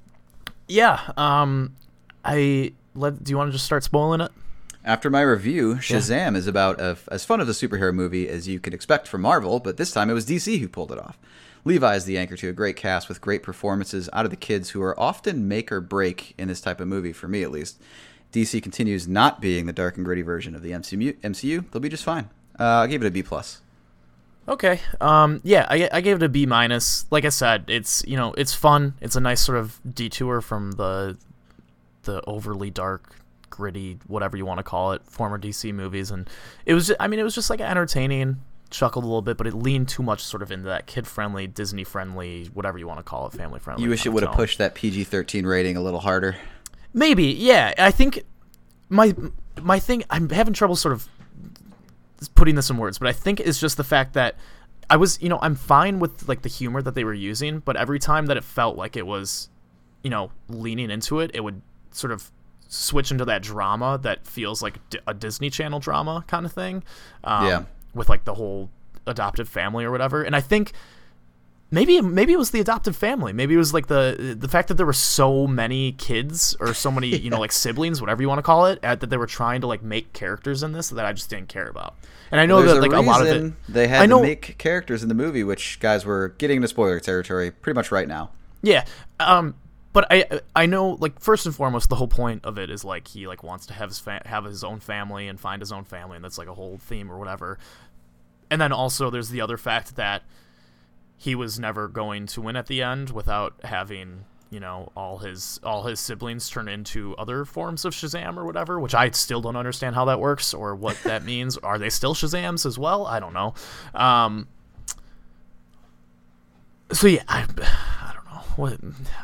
[SPEAKER 1] Yeah. Um, I let. Do you want to just start spoiling it?
[SPEAKER 2] After my review, Shazam is about a, as fun of a superhero movie as you could expect from Marvel, but this time it was D C who pulled it off. Levi is the anchor to a great cast with great performances out of the kids who are often make or break in this type of movie, for me at least. D C continues not being the dark and gritty version of the M C U. They'll be just fine. Uh, I gave it a B plus.
[SPEAKER 1] Okay. Um. Yeah. I, I gave it a B minus. Like I said, it's you know it's fun. It's a nice sort of detour from the the overly dark, gritty, whatever you want to call it, former D C movies, and it was. I mean, it was just like entertaining. Chuckled a little bit, but it leaned too much sort of into that kid-friendly, Disney-friendly, whatever you want to call it, family-friendly.
[SPEAKER 2] You wish it
[SPEAKER 1] kind
[SPEAKER 2] would
[SPEAKER 1] of
[SPEAKER 2] have
[SPEAKER 1] tone.
[SPEAKER 2] pushed that P G thirteen rating a little harder.
[SPEAKER 1] Maybe, yeah. I think my my thing. I'm having trouble sort of putting this in words, but I think it's just the fact that I was, you know, I'm fine with like the humor that they were using, but every time that it felt like it was, you know, leaning into it, it would sort of switch into that drama that feels like a Disney Channel drama kind of thing. Um,
[SPEAKER 2] yeah.
[SPEAKER 1] With like the whole adoptive family or whatever. And I think maybe maybe it was the adoptive family. Maybe it was like the the fact that there were so many kids or so many, yeah. you know, like siblings, whatever you want to call it, at, that they were trying to like make characters in this that I just didn't care about. And I know
[SPEAKER 2] well,
[SPEAKER 1] that like a, a lot of it
[SPEAKER 2] they had
[SPEAKER 1] I know,
[SPEAKER 2] to make characters in the movie, which guys were getting into spoiler territory pretty much right now.
[SPEAKER 1] Yeah. Um but I I know like first and foremost the whole point of it is like he like wants to have his fa- have his own family and find his own family, and that's like a whole theme or whatever. And then also there's the other fact that he was never going to win at the end without having, you know, all his all his siblings turn into other forms of Shazam or whatever, which I still don't understand how that works or what that means. Are they still Shazams as well? I don't know. Um, so yeah, I, I don't know. What?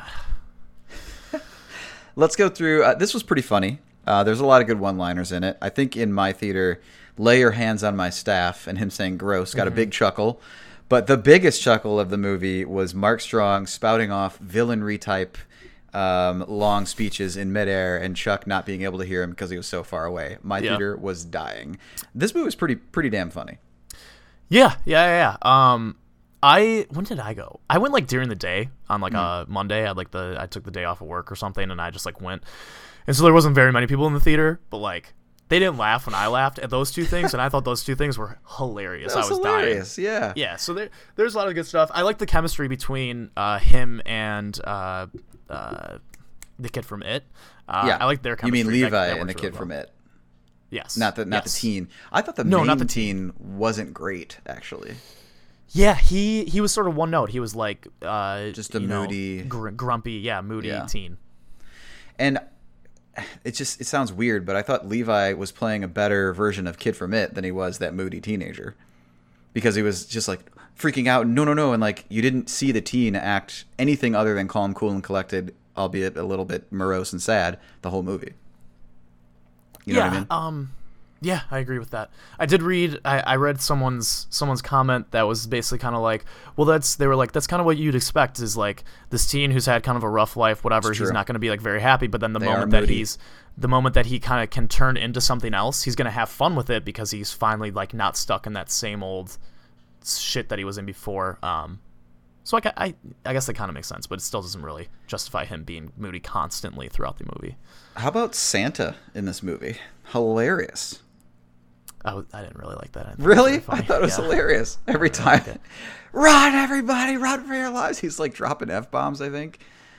[SPEAKER 2] Let's go through. Uh, this was pretty funny. Uh, there's a lot of good one-liners in it. I think in my theater, "Lay your hands on my staff" and him saying "gross" got mm-hmm. a big chuckle. But the biggest chuckle of the movie was Mark Strong spouting off villainry type um, long speeches in midair, and Chuck not being able to hear him because he was so far away. My yeah. theater was dying. This movie was pretty pretty damn funny.
[SPEAKER 1] Yeah, yeah, yeah. yeah. Um, I when did I go? I went like during the day on like mm. a Monday. I like the I took the day off of work or something, and I just like went. And so there wasn't very many people in the theater, but like. They didn't laugh when I laughed at those two things, and I thought those two things were hilarious.
[SPEAKER 2] That was
[SPEAKER 1] I was
[SPEAKER 2] hilarious,
[SPEAKER 1] dying.
[SPEAKER 2] yeah.
[SPEAKER 1] Yeah, so there, there's a lot of good stuff. I like the chemistry between uh, him and uh, uh, the kid from It. Uh,
[SPEAKER 2] yeah.
[SPEAKER 1] I like their chemistry.
[SPEAKER 2] You mean Levi
[SPEAKER 1] that, that
[SPEAKER 2] and the
[SPEAKER 1] really
[SPEAKER 2] kid
[SPEAKER 1] well.
[SPEAKER 2] from It?
[SPEAKER 1] Yes.
[SPEAKER 2] Not the not
[SPEAKER 1] yes.
[SPEAKER 2] the teen. I thought the
[SPEAKER 1] no,
[SPEAKER 2] main
[SPEAKER 1] not the
[SPEAKER 2] teen wasn't great, actually.
[SPEAKER 1] Yeah, he, he was sort of one note. He was like uh,
[SPEAKER 2] just a
[SPEAKER 1] you
[SPEAKER 2] moody,
[SPEAKER 1] know, gr- grumpy, yeah, moody yeah. teen.
[SPEAKER 2] And it just it sounds weird, but I thought Levi was playing a better version of Kid from It than he was that moody teenager, because he was just like freaking out, no, no, no, and like you didn't see the teen act anything other than calm, cool, and collected, albeit a little bit morose and sad the whole movie. You know
[SPEAKER 1] yeah,
[SPEAKER 2] what I mean?
[SPEAKER 1] Um, yeah, I agree with that. I did read, I, I read someone's someone's comment that was basically kind of like, well, that's they were like, that's kind of what you'd expect is like this teen who's had kind of a rough life, whatever. He's not going to be like very happy, but then the
[SPEAKER 2] they
[SPEAKER 1] moment that he's, the moment that he kind of can turn into something else, he's going to have fun with it because he's finally like not stuck in that same old shit that he was in before. Um, so I, I, I guess that kind of makes sense, but it still doesn't really justify him being moody constantly throughout the movie.
[SPEAKER 2] How about Santa in this movie? Hilarious.
[SPEAKER 1] I, I didn't really like that. I
[SPEAKER 2] really? I thought it was
[SPEAKER 1] yeah.
[SPEAKER 2] hilarious. Every time. Like run, everybody, run for your lives. He's like dropping F-bombs, I think.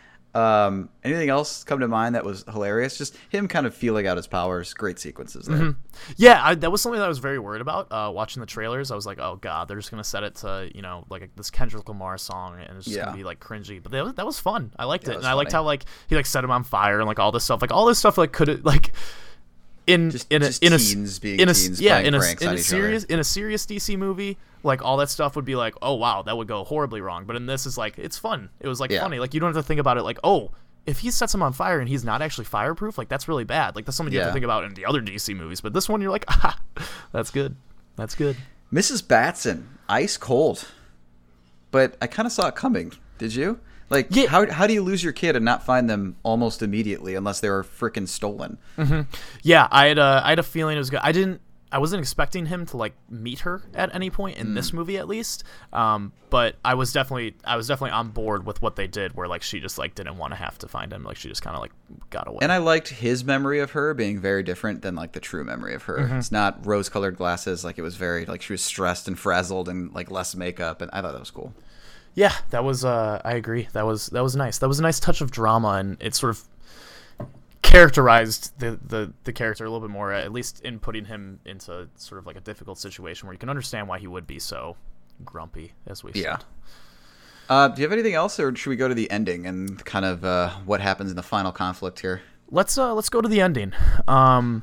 [SPEAKER 2] Um, anything else come to mind that was hilarious? Just him kind of feeling out his powers. Great sequences there.
[SPEAKER 1] Mm-hmm. Yeah, I, that was something that I was very worried about uh, watching the trailers. I was like, oh, God, they're just going to set it to, you know, like a, this Kendrick Lamar song, and it's just yeah. going to be like cringy. But that was, that was fun. I liked yeah, it. And funny. I liked how like he like set him on fire and like all this stuff. Like all this stuff like could like... In
[SPEAKER 2] just,
[SPEAKER 1] in a
[SPEAKER 2] just
[SPEAKER 1] in a
[SPEAKER 2] teens being
[SPEAKER 1] in a
[SPEAKER 2] teens
[SPEAKER 1] yeah
[SPEAKER 2] playing
[SPEAKER 1] in a
[SPEAKER 2] pranks
[SPEAKER 1] in
[SPEAKER 2] on
[SPEAKER 1] a
[SPEAKER 2] each
[SPEAKER 1] serious
[SPEAKER 2] other.
[SPEAKER 1] in a serious D C movie, like all that stuff would be like, oh wow, that would go horribly wrong. But in this is like it's fun. It was like
[SPEAKER 2] yeah.
[SPEAKER 1] funny. Like you don't have to think about it like, oh, if he sets him on fire and he's not actually fireproof, like that's really bad. Like that's something you
[SPEAKER 2] yeah.
[SPEAKER 1] have to think about in the other D C movies. But this one you're like, ah, that's good. That's good.
[SPEAKER 2] Missus Batson, ice cold. But I kind of saw it coming. Did you? Like,
[SPEAKER 1] yeah.
[SPEAKER 2] how how do you lose your kid and not find them almost immediately unless they were freaking stolen?
[SPEAKER 1] Mm-hmm. Yeah, I had a, I had a feeling it was good. I didn't, I wasn't expecting him to like meet her at any point in mm. this movie, at least. Um, but I was definitely, I was definitely on board with what they did, where like she just like didn't want to have to find him, like she just kind of like got away.
[SPEAKER 2] And I liked his memory of her being very different than like the true memory of her. Mm-hmm. It's not rose-colored glasses, like it was very like she was stressed and frazzled and like less makeup, and I thought that was cool.
[SPEAKER 1] Yeah, that was. Uh, I agree. That was that was nice. That was a nice touch of drama, and it sort of characterized the, the, the character a little bit more, at least in putting him into sort of like a difficult situation where you can understand why he would be so grumpy, as we
[SPEAKER 2] yeah.
[SPEAKER 1] said.
[SPEAKER 2] Uh, do you have anything else, or should we go to the ending and kind of uh, what happens in the final conflict here?
[SPEAKER 1] Let's uh, let's go to the ending. Um,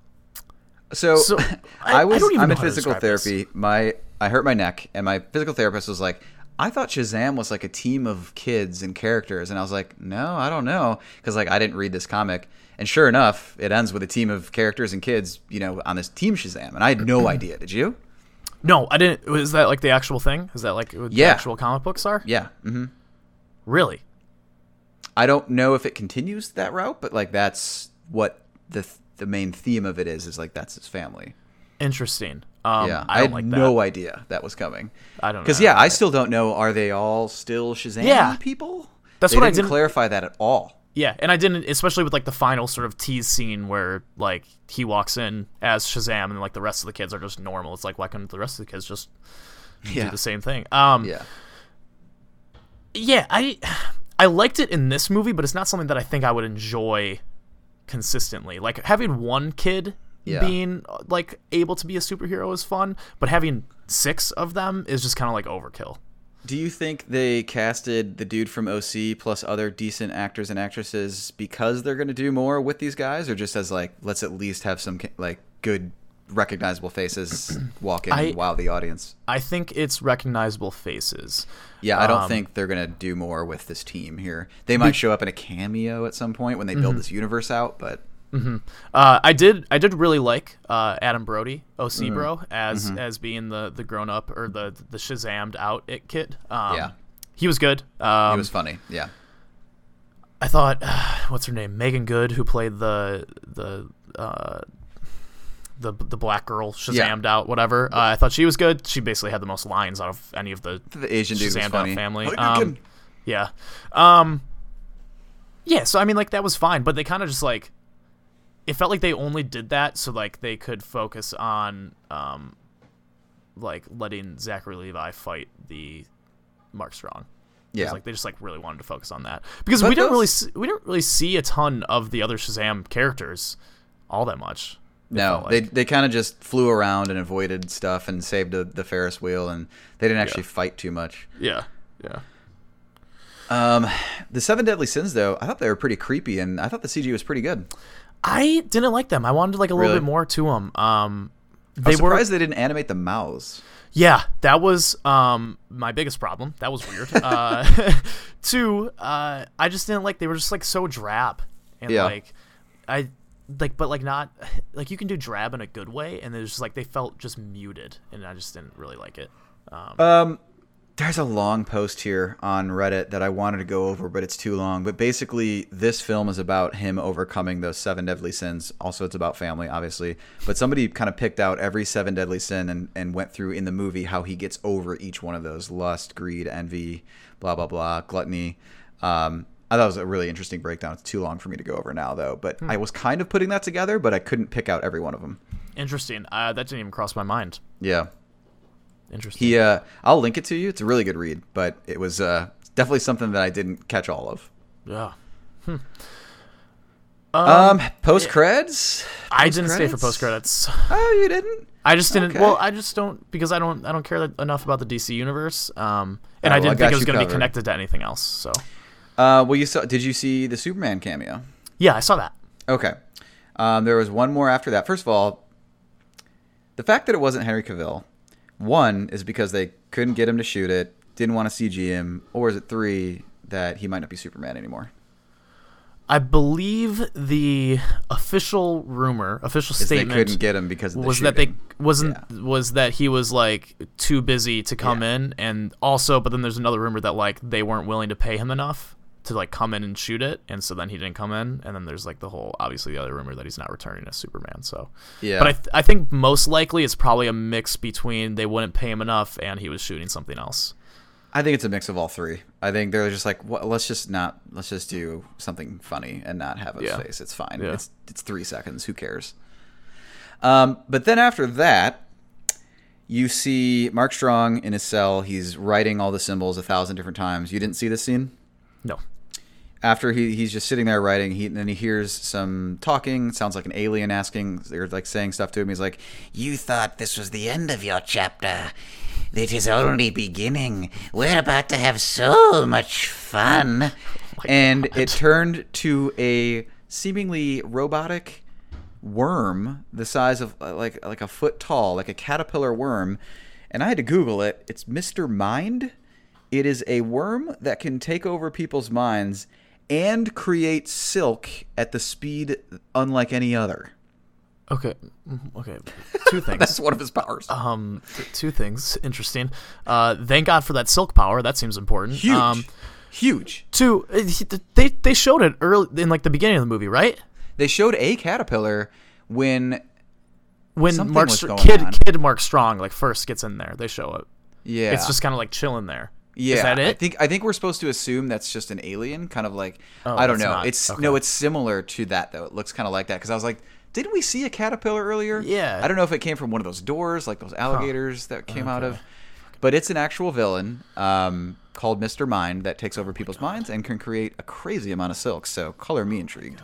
[SPEAKER 2] so, so I, I was
[SPEAKER 1] I
[SPEAKER 2] I'm in physical therapy. This. My I hurt my neck, and my physical therapist was like, I thought Shazam was like a team of kids and characters, and I was like, no, I don't know, because like I didn't read this comic, and sure enough, it ends with a team of characters and kids, you know, on this team Shazam, and I had no idea. Did you?
[SPEAKER 1] No, I didn't. Is that like the actual thing? Is that like what
[SPEAKER 2] yeah.
[SPEAKER 1] the actual comic books are?
[SPEAKER 2] Yeah. Mm-hmm.
[SPEAKER 1] Really?
[SPEAKER 2] I don't know if it continues that route, but like that's what the the main theme of it is. Is like that's his family.
[SPEAKER 1] Interesting. Um,
[SPEAKER 2] yeah,
[SPEAKER 1] I,
[SPEAKER 2] I
[SPEAKER 1] don't
[SPEAKER 2] had
[SPEAKER 1] like
[SPEAKER 2] no
[SPEAKER 1] that.
[SPEAKER 2] idea that was coming.
[SPEAKER 1] I don't know.
[SPEAKER 2] Because yeah, I still don't know. Are they all still Shazam
[SPEAKER 1] Yeah.
[SPEAKER 2] people?
[SPEAKER 1] That's
[SPEAKER 2] they
[SPEAKER 1] what I
[SPEAKER 2] didn't
[SPEAKER 1] didn't
[SPEAKER 2] clarify that at all.
[SPEAKER 1] Yeah, and I didn't, especially with like the final sort of tease scene where like he walks in as Shazam and like the rest of the kids are just normal. It's like, why couldn't the rest of the kids just
[SPEAKER 2] Yeah.
[SPEAKER 1] do the same thing? Um,
[SPEAKER 2] Yeah.
[SPEAKER 1] yeah, I I liked it in this movie, but it's not something that I think I would enjoy consistently. Like having one kid
[SPEAKER 2] Yeah.
[SPEAKER 1] being like able to be a superhero is fun, but having six of them is just kind of like overkill.
[SPEAKER 2] Do you think they casted the dude from O C plus other decent actors and actresses because they're going to do more with these guys, or just as like, let's at least have some like good recognizable faces walk in
[SPEAKER 1] I-
[SPEAKER 2] and wow the audience?
[SPEAKER 1] I think it's recognizable faces.
[SPEAKER 2] Yeah, I don't
[SPEAKER 1] Um,
[SPEAKER 2] think they're going to do more with this team here. They might show up in a cameo at some point when they build this universe out, but
[SPEAKER 1] Uh, I did. I did really like uh, Adam Brody, O C Bro, as as being the, the grown up or the the Shazammed out it kid. Um,
[SPEAKER 2] Yeah.
[SPEAKER 1] he was good. Um,
[SPEAKER 2] it was funny. Yeah.
[SPEAKER 1] I thought, what's her name, Megan Good, who played the the uh, the the black girl Shazammed out, whatever. Uh, I thought she was good. She basically had the most lines out of any of the
[SPEAKER 2] The Asian dude was
[SPEAKER 1] Shazammed out
[SPEAKER 2] funny.
[SPEAKER 1] family.
[SPEAKER 2] Oh, you
[SPEAKER 1] Um,
[SPEAKER 2] can-
[SPEAKER 1] yeah, um, yeah. So I mean, like that was fine, but they kind of just like. It felt like they only did that so like they could focus on um like letting Zachary Levi fight the Mark Strong. It was
[SPEAKER 2] yeah.
[SPEAKER 1] like they just like really wanted to focus on that because
[SPEAKER 2] But
[SPEAKER 1] we didn't
[SPEAKER 2] those-
[SPEAKER 1] really see, we didn't really see a ton of the other Shazam characters all that much. it
[SPEAKER 2] No,
[SPEAKER 1] felt
[SPEAKER 2] they
[SPEAKER 1] like.
[SPEAKER 2] they kind of just flew around and avoided stuff and saved the, the Ferris wheel, and they didn't actually fight too much.
[SPEAKER 1] yeah yeah
[SPEAKER 2] Um, the Seven Deadly Sins, though, I thought they were pretty creepy, and I thought the C G was pretty good.
[SPEAKER 1] I didn't like them. I wanted like a little
[SPEAKER 2] Really?
[SPEAKER 1] bit more to them. Um,
[SPEAKER 2] I
[SPEAKER 1] they
[SPEAKER 2] was
[SPEAKER 1] were
[SPEAKER 2] surprised they didn't animate the mouths.
[SPEAKER 1] Yeah, that was um my biggest problem. That was weird. uh, two, uh, I just didn't like. They were just like so drab, and
[SPEAKER 2] Yeah.
[SPEAKER 1] like, I like, but like not like you can do drab in a good way, and it's just like they felt just muted, and I just didn't really like it. Um,
[SPEAKER 2] Um, there's a long post here on Reddit that I wanted to go over, but it's too long. But basically, this film is about him overcoming those seven deadly sins. Also, it's about family, obviously. But somebody kind of picked out every seven deadly sin and, and went through in the movie how he gets over each one of those: lust, greed, envy, blah, blah, blah, gluttony. Um, I thought it was a really interesting breakdown. It's too long for me to go over now, though. But I was kind of putting that together, but I couldn't pick out every one of them.
[SPEAKER 1] interesting. Uh, that didn't even cross my mind.
[SPEAKER 2] Yeah.
[SPEAKER 1] Interesting.
[SPEAKER 2] He, uh, I'll link it to you. It's a really good read, but it was uh, definitely something that I didn't catch all of.
[SPEAKER 1] Yeah.
[SPEAKER 2] Um, post creds.
[SPEAKER 1] I didn't stay for post credits.
[SPEAKER 2] Oh, you didn't?
[SPEAKER 1] I just didn't.
[SPEAKER 2] Okay.
[SPEAKER 1] Well, I just don't because I don't. I don't care that, enough about the D C universe. Um, and
[SPEAKER 2] Oh,
[SPEAKER 1] I
[SPEAKER 2] well, I
[SPEAKER 1] didn't
[SPEAKER 2] got
[SPEAKER 1] think it was
[SPEAKER 2] you
[SPEAKER 1] going to be
[SPEAKER 2] covered.
[SPEAKER 1] connected to anything else. So,
[SPEAKER 2] Uh, well, you saw. Did you see the Superman cameo?
[SPEAKER 1] yeah, I saw that.
[SPEAKER 2] Okay. Um, there was one more after that. First of all, the fact that it wasn't Henry Cavill, one is because they couldn't get him to shoot it, didn't want to C G him, or is it three that he might not be Superman anymore?
[SPEAKER 1] I believe the official rumor, official
[SPEAKER 2] Is they
[SPEAKER 1] statement
[SPEAKER 2] couldn't get him because of the
[SPEAKER 1] was that they
[SPEAKER 2] shooting.
[SPEAKER 1] wasn't
[SPEAKER 2] Yeah.
[SPEAKER 1] was that he was like too busy to come
[SPEAKER 2] Yeah.
[SPEAKER 1] in, and also, but then there's another rumor that like they weren't willing to pay him enough to like come in and shoot it, and so then he didn't come in, and then there's like the whole obviously the other rumor that he's not returning as Superman. So
[SPEAKER 2] Yeah.
[SPEAKER 1] but I th- I think most likely it's probably a mix between they wouldn't pay him enough and he was shooting something else.
[SPEAKER 2] I think it's a mix of all three. I think they're just like, well, let's just not, let's just do something funny and not have his
[SPEAKER 1] Yeah.
[SPEAKER 2] face. It's fine.
[SPEAKER 1] Yeah.
[SPEAKER 2] It's it's three seconds. Who cares? Um, but then after that, you see Mark Strong in his cell. He's writing all the symbols a thousand different times. You didn't see this scene?
[SPEAKER 1] No.
[SPEAKER 2] After he he's just sitting there writing, he and then he hears some talking. It sounds like an alien asking, they're like saying stuff to him. He's like,
[SPEAKER 3] You thought this was the end of your chapter. It is only beginning. We're about to have so much fun.
[SPEAKER 2] and it turned to a seemingly robotic worm the size of uh, like like a foot tall, like a caterpillar worm. And I had to Google it. It's Mister Mind. It is a worm that can take over people's minds and create silk at the speed unlike any other.
[SPEAKER 1] Okay. mm, Okay. Two things.
[SPEAKER 2] That's one of his powers.
[SPEAKER 1] Um, th- two things interesting. Uh, thank God for that silk power. That seems important.
[SPEAKER 2] Huge.
[SPEAKER 1] Um,
[SPEAKER 2] Huge.
[SPEAKER 1] two, uh, he- they they showed it early in like the beginning of the movie, right?
[SPEAKER 2] They showed a caterpillar when
[SPEAKER 1] when
[SPEAKER 2] something
[SPEAKER 1] Mark
[SPEAKER 2] was
[SPEAKER 1] Str-
[SPEAKER 2] going
[SPEAKER 1] kid
[SPEAKER 2] on.
[SPEAKER 1] kid Mark Strong like first gets in there. They show it.
[SPEAKER 2] Yeah,
[SPEAKER 1] It's just kind of like chilling there.
[SPEAKER 2] yeah.
[SPEAKER 1] Is that it?
[SPEAKER 2] I think I think we're supposed to assume that's just an alien, kind of like
[SPEAKER 1] Oh,
[SPEAKER 2] I don't
[SPEAKER 1] that's
[SPEAKER 2] know.
[SPEAKER 1] not-
[SPEAKER 2] It's
[SPEAKER 1] okay.
[SPEAKER 2] no, it's similar to that though. It looks kind of like that because I was like, didn't we see a caterpillar earlier?
[SPEAKER 1] Yeah.
[SPEAKER 2] I don't know if it came from one of those doors, like those alligators that came out
[SPEAKER 1] Okay.
[SPEAKER 2] of. But it's an actual villain um, called Mister Mind that takes over people's minds and can create a crazy amount of silk. So color me intrigued.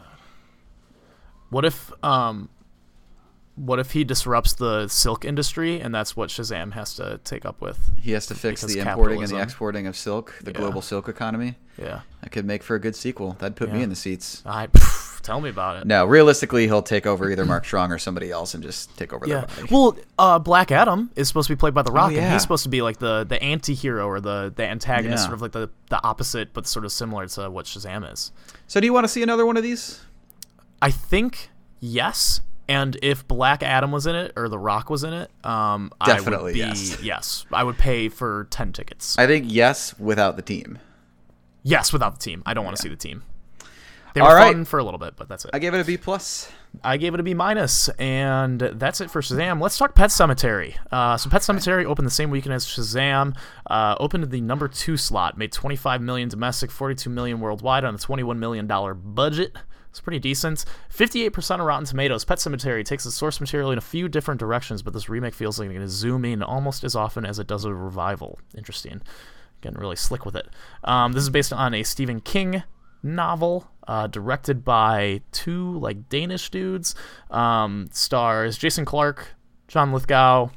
[SPEAKER 1] What if um, what if he disrupts the silk industry, and that's what Shazam has to take up with?
[SPEAKER 2] He has to fix
[SPEAKER 1] Because
[SPEAKER 2] the importing and the
[SPEAKER 1] capitalism.
[SPEAKER 2] exporting of silk, the
[SPEAKER 1] Yeah.
[SPEAKER 2] global silk economy.
[SPEAKER 1] Yeah,
[SPEAKER 2] That could make for a good sequel. That'd put me
[SPEAKER 1] Yeah.
[SPEAKER 2] in the seats.
[SPEAKER 1] I pff, tell me about it.
[SPEAKER 2] No, realistically, he'll take over either Mark Strong or somebody else and just take over
[SPEAKER 1] Yeah.
[SPEAKER 2] their body.
[SPEAKER 1] Well, uh, Black Adam is supposed to be played by The Rock, and
[SPEAKER 2] yeah.
[SPEAKER 1] he's supposed to be like the the anti-hero or the the antagonist,
[SPEAKER 2] Yeah.
[SPEAKER 1] sort of like the the opposite, but sort of similar to what Shazam is.
[SPEAKER 2] So do you want to see another one of these?
[SPEAKER 1] I think yes. And if Black Adam was in it or The Rock was in it, um,
[SPEAKER 2] Definitely
[SPEAKER 1] I would be,
[SPEAKER 2] yes.
[SPEAKER 1] yes, I would pay for ten tickets.
[SPEAKER 2] I think yes, without the team.
[SPEAKER 1] Yes, without the team. I don't want to see the team. They
[SPEAKER 2] All
[SPEAKER 1] were
[SPEAKER 2] right.
[SPEAKER 1] fun for a little bit, but that's it.
[SPEAKER 2] I gave it a B plus.
[SPEAKER 1] I gave it a B minus, and that's it for Shazam. Let's talk Pet Cemetery. Uh, so Pet Cemetery opened the same weekend as Shazam. Uh, opened the number two slot, made twenty-five million domestic, forty-two million worldwide on a twenty-one million dollar budget. It's pretty decent. fifty-eight percent of Rotten Tomatoes. Pet Cemetery takes the source material in a few different directions, but this remake feels like it's going to zoom in almost as often as it does a revival. Interesting. Getting really slick with it. Um, this is based on a Stephen King novel, uh, directed by two like Danish dudes. Um, stars Jason Clarke, John Lithgow.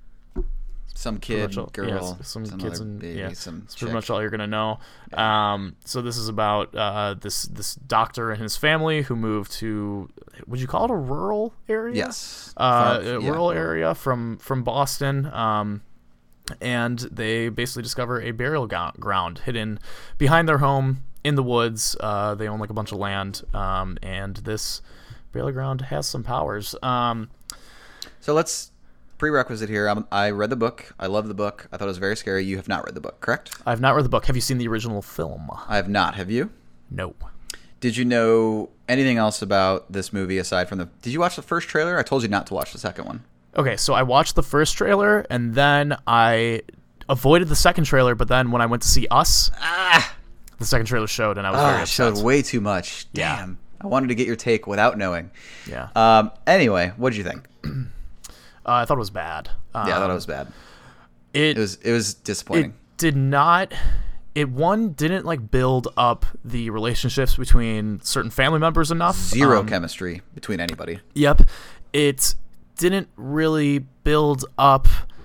[SPEAKER 2] Some kid,
[SPEAKER 1] Much all-
[SPEAKER 2] girl,
[SPEAKER 1] yeah, some,
[SPEAKER 2] some
[SPEAKER 1] kids
[SPEAKER 2] other
[SPEAKER 1] and
[SPEAKER 2] baby,
[SPEAKER 1] yeah,
[SPEAKER 2] some
[SPEAKER 1] that's pretty
[SPEAKER 2] chick.
[SPEAKER 1] much all you're gonna know. Um, so this is about uh, this this doctor and his family who moved to, would you call it a rural area?
[SPEAKER 2] Yes.
[SPEAKER 1] uh,
[SPEAKER 2] Farm-
[SPEAKER 1] a
[SPEAKER 2] yeah.
[SPEAKER 1] rural area from from Boston. Um, and they basically discover a burial go- ground hidden behind their home in the woods. Uh, they own like a bunch of land, um, and this burial ground has some powers. Um,
[SPEAKER 2] So let's prerequisite here. I'm, I read the book. I love the book. I thought it was very scary. You have not read the book, correct?
[SPEAKER 1] I've not read the book. Have you seen the original film?
[SPEAKER 2] I have not. Have you?
[SPEAKER 1] No.
[SPEAKER 2] Did you know anything else about this movie aside from the? Did you watch the first trailer? I told you not to watch the second one.
[SPEAKER 1] Okay, so I watched the first trailer, and then I avoided the second trailer, but then when I went to see Us,
[SPEAKER 2] Ah,
[SPEAKER 1] the second trailer showed, and I was very
[SPEAKER 2] ah
[SPEAKER 1] upset.
[SPEAKER 2] showed way too much.
[SPEAKER 1] Yeah.
[SPEAKER 2] Damn. I wanted to get your take without knowing.
[SPEAKER 1] Yeah.
[SPEAKER 2] Um. Anyway, what did you think?
[SPEAKER 1] Uh, I thought it was bad. Um,
[SPEAKER 2] Yeah, I thought it was bad.
[SPEAKER 1] It,
[SPEAKER 2] It was. It was
[SPEAKER 1] it
[SPEAKER 2] disappointing.
[SPEAKER 1] did not... It, one, didn't, like, build up the relationships between certain family members enough.
[SPEAKER 2] Zero
[SPEAKER 1] Um,
[SPEAKER 2] chemistry between anybody.
[SPEAKER 1] Yep. It didn't really build up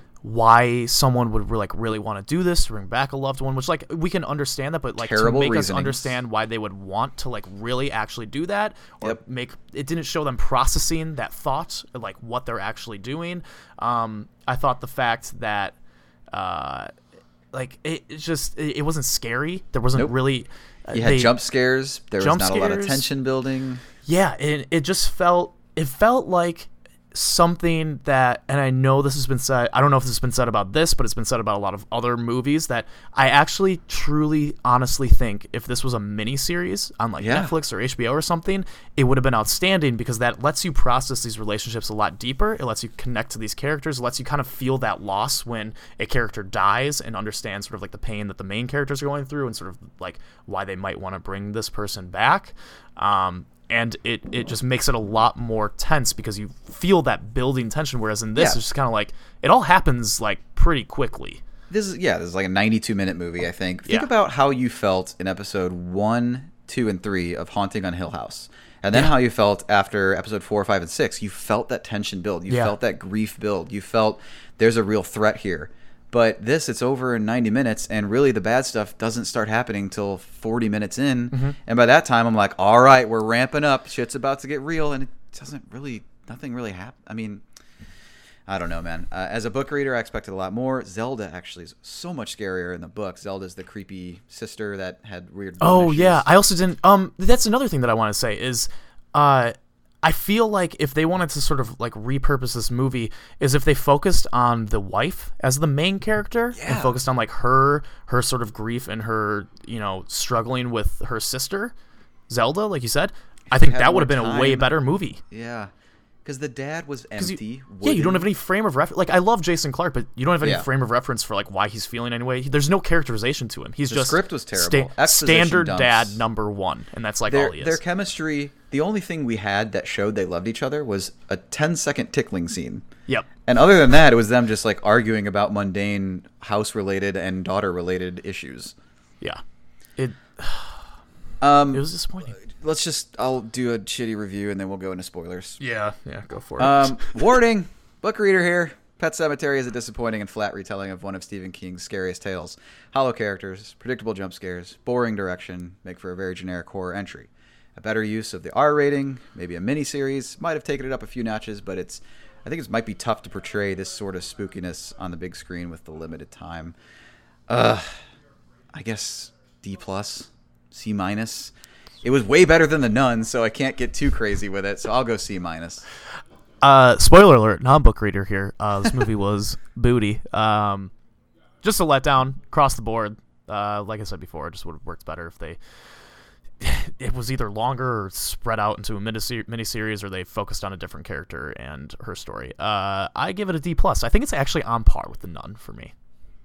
[SPEAKER 1] why someone would like really want to do this to bring back a loved one, which like we can understand that, but like
[SPEAKER 2] Terrible
[SPEAKER 1] to make us
[SPEAKER 2] reasonings.
[SPEAKER 1] understand why they would want to like really actually do that, or
[SPEAKER 2] Yep.
[SPEAKER 1] make it didn't show them processing that thought, like what they're actually doing. Um, I thought the fact that uh, like it, it just it, it wasn't scary. There wasn't
[SPEAKER 2] Nope.
[SPEAKER 1] really. Uh,
[SPEAKER 2] You had
[SPEAKER 1] they-
[SPEAKER 2] jump scares. There was
[SPEAKER 1] jump
[SPEAKER 2] not a lot of
[SPEAKER 1] scares.
[SPEAKER 2] tension building.
[SPEAKER 1] Yeah, it it just felt it felt like something that, and I know this has been said, I don't know if this has been said about this, but it's been said about a lot of other movies, that I actually truly honestly think if this was a mini series on like
[SPEAKER 2] Yeah.
[SPEAKER 1] Netflix or H B O or something, it would have been outstanding, because that lets you process these relationships a lot deeper. It lets you connect to these characters. It lets you kind of feel that loss when a character dies, and understand sort of like the pain that the main characters are going through, and sort of like why they might want to bring this person back. Um, and it, it just makes it a lot more tense, because you feel that building tension, whereas in this
[SPEAKER 2] Yeah.
[SPEAKER 1] it's just kind of like it all happens like pretty quickly.
[SPEAKER 2] This is yeah, this is like a ninety-two minute movie, I think. Think
[SPEAKER 1] Yeah.
[SPEAKER 2] about how you felt in episode one, two, and three of Haunting on Hill House, and then how you felt after episode four, five, and six. You felt that tension build. You
[SPEAKER 1] Yeah.
[SPEAKER 2] felt that grief build. You felt there's a real threat here. But this, it's over in ninety minutes, and really the bad stuff doesn't start happening till forty minutes in.
[SPEAKER 1] Mm-hmm.
[SPEAKER 2] And by that time, I'm like, all right, we're ramping up. Shit's about to get real, and it doesn't really, nothing really happen. I mean, I don't know, man. Uh, as a book reader, I expected a lot more. Zelda actually is so much scarier in the book. Zelda's the creepy sister that had weird. bone
[SPEAKER 1] Oh
[SPEAKER 2] issues.
[SPEAKER 1] yeah, I also didn't. Um, that's another thing that I want to say is, uh, I feel like if they wanted to sort of like repurpose this movie, is if they focused on the wife as the main character, and
[SPEAKER 2] Yeah.
[SPEAKER 1] focused on like her her sort of grief and her, you know, struggling with her sister, Zelda, like you said. I think
[SPEAKER 2] had
[SPEAKER 1] that would
[SPEAKER 2] more
[SPEAKER 1] have been a way
[SPEAKER 2] time-
[SPEAKER 1] better movie.
[SPEAKER 2] Yeah, because the dad was
[SPEAKER 1] 'Cause
[SPEAKER 2] empty.
[SPEAKER 1] You, yeah, you don't have any frame of reference. Like, I love Jason Clarke, but you don't have any
[SPEAKER 2] Yeah.
[SPEAKER 1] frame of reference for like why he's feeling anyway. He- There's no characterization to him. He's
[SPEAKER 2] The
[SPEAKER 1] just
[SPEAKER 2] script was terrible.
[SPEAKER 1] sta-
[SPEAKER 2] Exposition
[SPEAKER 1] standard
[SPEAKER 2] dumps.
[SPEAKER 1] dad number one, and that's like
[SPEAKER 2] their,
[SPEAKER 1] all he is.
[SPEAKER 2] their chemistry. The only thing we had that showed they loved each other was a ten second tickling scene.
[SPEAKER 1] Yep.
[SPEAKER 2] And other than that, it was them just like arguing about mundane house related and daughter related issues.
[SPEAKER 1] Yeah. It
[SPEAKER 2] Um,
[SPEAKER 1] it was disappointing.
[SPEAKER 2] let's just I'll do a shitty review and then we'll go into spoilers.
[SPEAKER 1] Yeah. Yeah. Go for it.
[SPEAKER 2] Um, warning, book reader here. Pet Sematary is a disappointing and flat retelling of one of Stephen King's scariest tales. Hollow characters, predictable jump scares, boring direction make for a very generic horror entry. A better use of the R rating, maybe a mini-series, might have taken it up a few notches, but it's I think it might be tough to portray this sort of spookiness on the big screen with the limited time. Uh, I guess D plus, C minus. It was way better than The Nun, so I can't get too crazy with it. So I'll go C minus.
[SPEAKER 1] Uh, spoiler alert, non-book reader here. Uh, this movie was booty. Um, just a letdown across the board. Uh, like I said before, it just would have worked better if they. It was either longer or spread out into a mini series, or they focused on a different character and her story. Uh, I give it a D plus. I think it's actually on par with The Nun for me.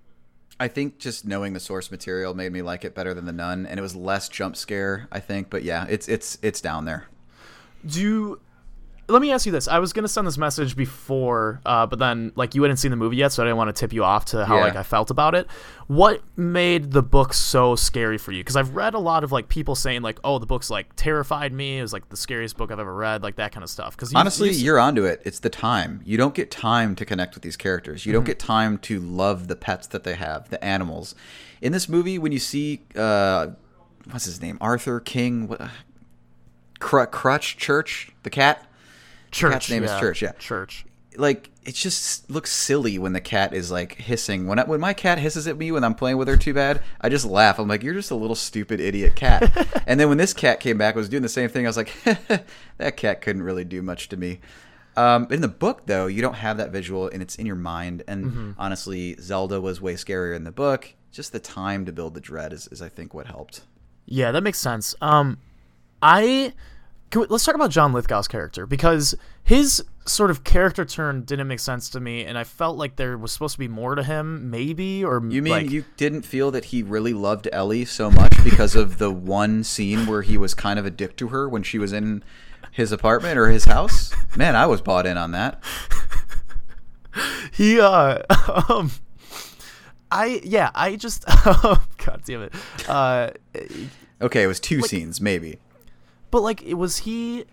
[SPEAKER 2] I think just knowing the source material made me like it better than The Nun, and it was less jump scare, I think. But yeah, it's it's it's down there.
[SPEAKER 1] Do you, let me ask you this. I was going to send this message before, uh, but then like you hadn't seen the movie yet, so I didn't want to tip you off to how
[SPEAKER 2] Yeah.
[SPEAKER 1] like I felt about it. What made the book so scary for you? Because I've read a lot of like people saying like, oh, the book's like terrified me. It was like the scariest book I've ever read, like that kind of stuff. Because
[SPEAKER 2] Honestly, you're onto it. It's the time. You don't get time to connect with these characters. You don't get time to love the pets that they have, the animals. In this movie, when you see uh, what's his name, Arthur King, what, Cr- Crutch Church, the cat.
[SPEAKER 1] Church,
[SPEAKER 2] cat's name is
[SPEAKER 1] yeah.
[SPEAKER 2] Church, yeah.
[SPEAKER 1] Church.
[SPEAKER 2] Like, it just looks silly when the cat is like hissing. When I, when my cat hisses at me when I'm playing with her too bad, I just laugh. I'm like, you're just a little stupid idiot cat. And then when this cat came back, was doing the same thing. I was like, that cat couldn't really do much to me. Um, in the book, though, you don't have that visual, and it's in your mind. And
[SPEAKER 1] Mm-hmm.
[SPEAKER 2] honestly, Zelda was way scarier in the book. Just the time to build the dread is, is I think, what helped.
[SPEAKER 1] Yeah, that makes sense. Um, I can we, let's talk about John Lithgow's character, because his sort of character turn didn't make sense to me, and I felt like there was supposed to be more to him, maybe, or
[SPEAKER 2] You mean
[SPEAKER 1] like,
[SPEAKER 2] you didn't feel that he really loved Ellie so much because of the one scene where he was kind of a dick to her when she was in his apartment or his house? Man, I was bought in on that.
[SPEAKER 1] he uh um I yeah I just God damn it uh
[SPEAKER 2] Okay, it was two
[SPEAKER 1] Like-
[SPEAKER 2] scenes, maybe.
[SPEAKER 1] but like it was he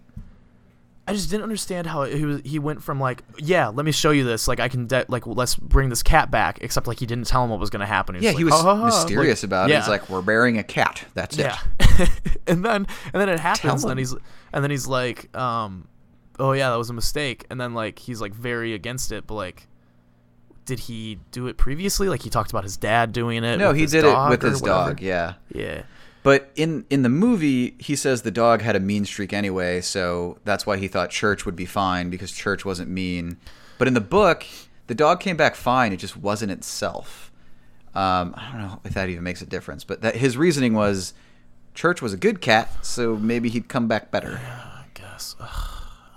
[SPEAKER 1] I just didn't understand how he was he went from like, yeah, let me show you this, like I can de- like let's bring this cat back, except like he didn't tell him what was going to happen.
[SPEAKER 2] Yeah,
[SPEAKER 1] just
[SPEAKER 2] he
[SPEAKER 1] like,
[SPEAKER 2] was
[SPEAKER 1] "Ha, ha, ha,"
[SPEAKER 2] mysterious
[SPEAKER 1] like,
[SPEAKER 2] about it.
[SPEAKER 1] yeah.
[SPEAKER 2] He's like, we're burying a cat. That's
[SPEAKER 1] yeah
[SPEAKER 2] it.
[SPEAKER 1] and then and then it happens
[SPEAKER 2] Tell
[SPEAKER 1] and then
[SPEAKER 2] him.
[SPEAKER 1] he's and then he's like, um oh yeah, that was a mistake, and then like he's like very against it, but like did he do it previously? Like he talked about his dad doing it.
[SPEAKER 2] No,
[SPEAKER 1] with
[SPEAKER 2] he
[SPEAKER 1] his
[SPEAKER 2] did it
[SPEAKER 1] dog
[SPEAKER 2] with
[SPEAKER 1] or
[SPEAKER 2] his
[SPEAKER 1] whatever?
[SPEAKER 2] dog, yeah.
[SPEAKER 1] Yeah.
[SPEAKER 2] But in, in the movie, he says the dog had a mean streak anyway, so that's why he thought Church would be fine, because Church wasn't mean. But in the book, the dog came back fine. It just wasn't itself. Um, I don't know if that even makes a difference, but that his reasoning was Church was a good cat, so maybe he'd come back better.
[SPEAKER 1] I guess. Ugh.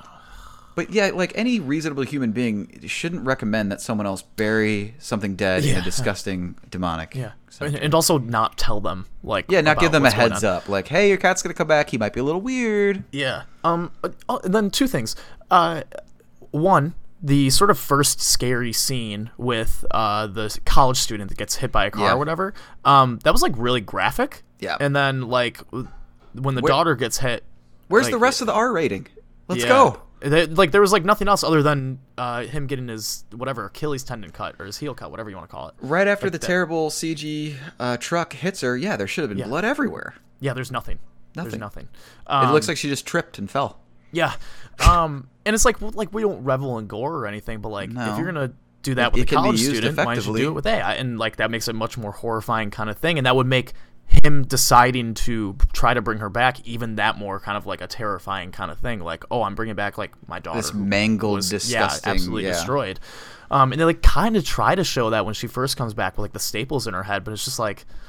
[SPEAKER 2] But yeah, like any reasonable human being shouldn't recommend that someone else bury something dead in
[SPEAKER 1] Yeah.
[SPEAKER 2] a disgusting demonic.
[SPEAKER 1] Yeah.
[SPEAKER 2] cemetery.
[SPEAKER 1] And also not tell them, like,
[SPEAKER 2] Yeah, not
[SPEAKER 1] about
[SPEAKER 2] give them a
[SPEAKER 1] what's going
[SPEAKER 2] heads
[SPEAKER 1] on.
[SPEAKER 2] up. Like, hey, your cat's gonna come back. He might be a little weird.
[SPEAKER 1] Yeah. Um. uh, And then two things. Uh, one, the sort of first scary scene with uh the college student that gets hit by a car
[SPEAKER 2] Yeah.
[SPEAKER 1] or whatever. Um, that was like really graphic.
[SPEAKER 2] Yeah.
[SPEAKER 1] And then like when the
[SPEAKER 2] Where-
[SPEAKER 1] daughter gets hit.
[SPEAKER 2] Where's
[SPEAKER 1] like,
[SPEAKER 2] the rest of the R rating? Let's
[SPEAKER 1] yeah.
[SPEAKER 2] go.
[SPEAKER 1] They- like there was like nothing else other than uh him getting his whatever Achilles tendon cut or his heel cut, whatever you want to call it.
[SPEAKER 2] Right after
[SPEAKER 1] Like
[SPEAKER 2] the
[SPEAKER 1] that.
[SPEAKER 2] terrible C G uh, truck hits her, yeah, there should have been
[SPEAKER 1] Yeah.
[SPEAKER 2] blood everywhere.
[SPEAKER 1] Yeah. There's nothing. There's
[SPEAKER 2] Nothing.
[SPEAKER 1] nothing.
[SPEAKER 2] It
[SPEAKER 1] Um,
[SPEAKER 2] looks like she just tripped and fell.
[SPEAKER 1] Yeah, um, and it's like well, like we don't revel in gore or anything, but like
[SPEAKER 2] No.
[SPEAKER 1] if you're gonna do that
[SPEAKER 2] It-
[SPEAKER 1] with
[SPEAKER 2] it
[SPEAKER 1] a
[SPEAKER 2] can be
[SPEAKER 1] college
[SPEAKER 2] used
[SPEAKER 1] student, why don't you
[SPEAKER 2] effectively.
[SPEAKER 1] do it with A I? And like that makes it much more horrifying kind of thing, and that would make him deciding to try to bring her back even that more kind of like a terrifying kind of thing. Like, oh, I'm bringing back like my daughter,
[SPEAKER 2] This
[SPEAKER 1] who
[SPEAKER 2] mangled,
[SPEAKER 1] was,
[SPEAKER 2] disgusting,
[SPEAKER 1] yeah, absolutely
[SPEAKER 2] yeah.
[SPEAKER 1] destroyed. Um, and they like kind of try to show that when she first comes back with like the staples in her head, but it's just like.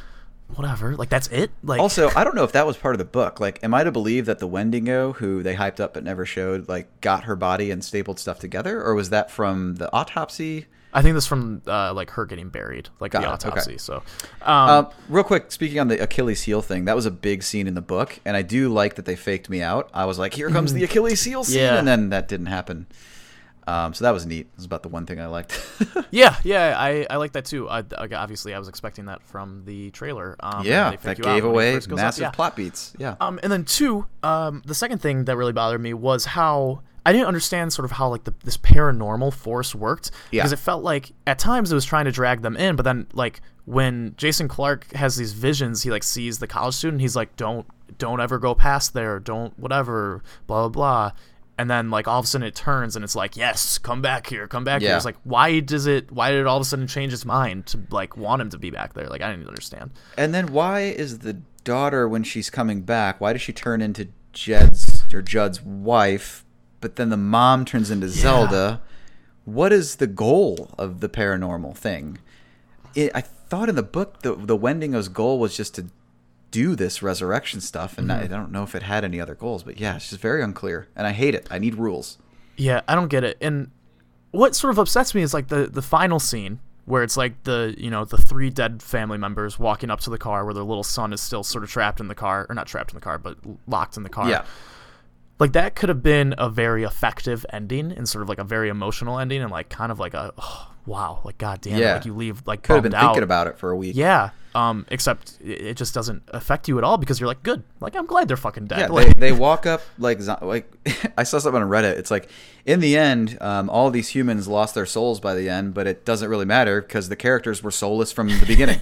[SPEAKER 1] whatever. Like, that's it? Like,
[SPEAKER 2] Also, I don't know if that was part of the book. Like, am I to believe that the Wendigo, who they hyped up but never showed, like, got her body and stapled stuff together? Or was that from the autopsy?
[SPEAKER 1] I think this from, uh, like, her getting buried, like,
[SPEAKER 2] Got
[SPEAKER 1] the
[SPEAKER 2] it,
[SPEAKER 1] autopsy.
[SPEAKER 2] okay.
[SPEAKER 1] So, um,
[SPEAKER 2] Um, real quick, speaking on the Achilles heel thing, that was a big scene in the book, and I do like that they faked me out. I was like, here comes the Achilles heel scene,
[SPEAKER 1] Yeah.
[SPEAKER 2] and then that didn't happen. Um, so that was neat. It was about the one thing I liked.
[SPEAKER 1] yeah, yeah, I, I like that, too. I, I- obviously, I was expecting that from the trailer. Um,
[SPEAKER 2] yeah,
[SPEAKER 1] they fake
[SPEAKER 2] that
[SPEAKER 1] you out
[SPEAKER 2] gave
[SPEAKER 1] when he
[SPEAKER 2] away
[SPEAKER 1] first goes up.
[SPEAKER 2] massive
[SPEAKER 1] Yeah.
[SPEAKER 2] plot beats. Yeah.
[SPEAKER 1] Um, and then two, um, the second thing that really bothered me was how I didn't understand sort of how like the, this paranormal force worked
[SPEAKER 2] Yeah.
[SPEAKER 1] because it felt like at times it was trying to drag them in, but then like when Jason Clarke has these visions, he like sees the college student, he's like, don't don't ever go past there, don't whatever, blah blah blah. And then like all of a sudden it turns and it's like, yes, come back here, come back
[SPEAKER 2] Yeah.
[SPEAKER 1] here. It's like, why does it? Why did it all of a sudden change its mind to like want him to be back there? Like I didn't understand.
[SPEAKER 2] And then why is the daughter, when she's coming back, why does she turn into Jed's or Judd's wife, but then the mom turns into Zelda? What is the goal of the paranormal thing? It, I thought in the book the the Wendigo's goal was just to do this resurrection stuff, and I, I don't know if it had any other goals, but yeah, it's just very unclear, and I hate it. I need rules.
[SPEAKER 1] Yeah, I don't get it. And what sort of upsets me is like the the final scene where it's like the you know the three dead family members walking up to the car where their little son is still sort of trapped in the car, or not trapped in the car, but locked in the car.
[SPEAKER 2] Yeah.
[SPEAKER 1] Like that could have been a very effective ending and sort of like a very emotional ending and like kind of like a oh, wow, like goddamn,
[SPEAKER 2] Yeah.
[SPEAKER 1] like you leave like
[SPEAKER 2] Could have been
[SPEAKER 1] bummed out.
[SPEAKER 2] thinking about it for a week.
[SPEAKER 1] Yeah. Um, except it it just doesn't affect you at all because you're like, good. Like I'm glad they're fucking dead.
[SPEAKER 2] Yeah,
[SPEAKER 1] Like-
[SPEAKER 2] they, they walk up like zo- like I saw something on Reddit. It's like in the end, um, all these humans lost their souls by the end, but it doesn't really matter because the characters were soulless from the beginning.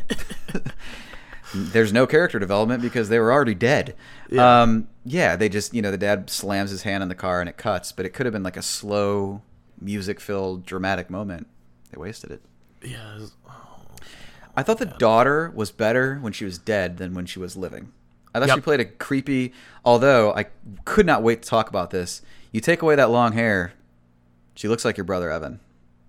[SPEAKER 2] There's no character development because they were already dead.
[SPEAKER 1] Yeah.
[SPEAKER 2] Um, yeah, they just you know the dad slams his hand on the car and it cuts, but it could have been like a slow, music-filled, dramatic moment. They wasted it.
[SPEAKER 1] yeah. it was-
[SPEAKER 2] I thought the daughter was better when she was dead than when she was living. I thought
[SPEAKER 1] Yep.
[SPEAKER 2] she played a creepy, although I could not wait to talk about this. You take away that long hair, she looks like your brother Evan.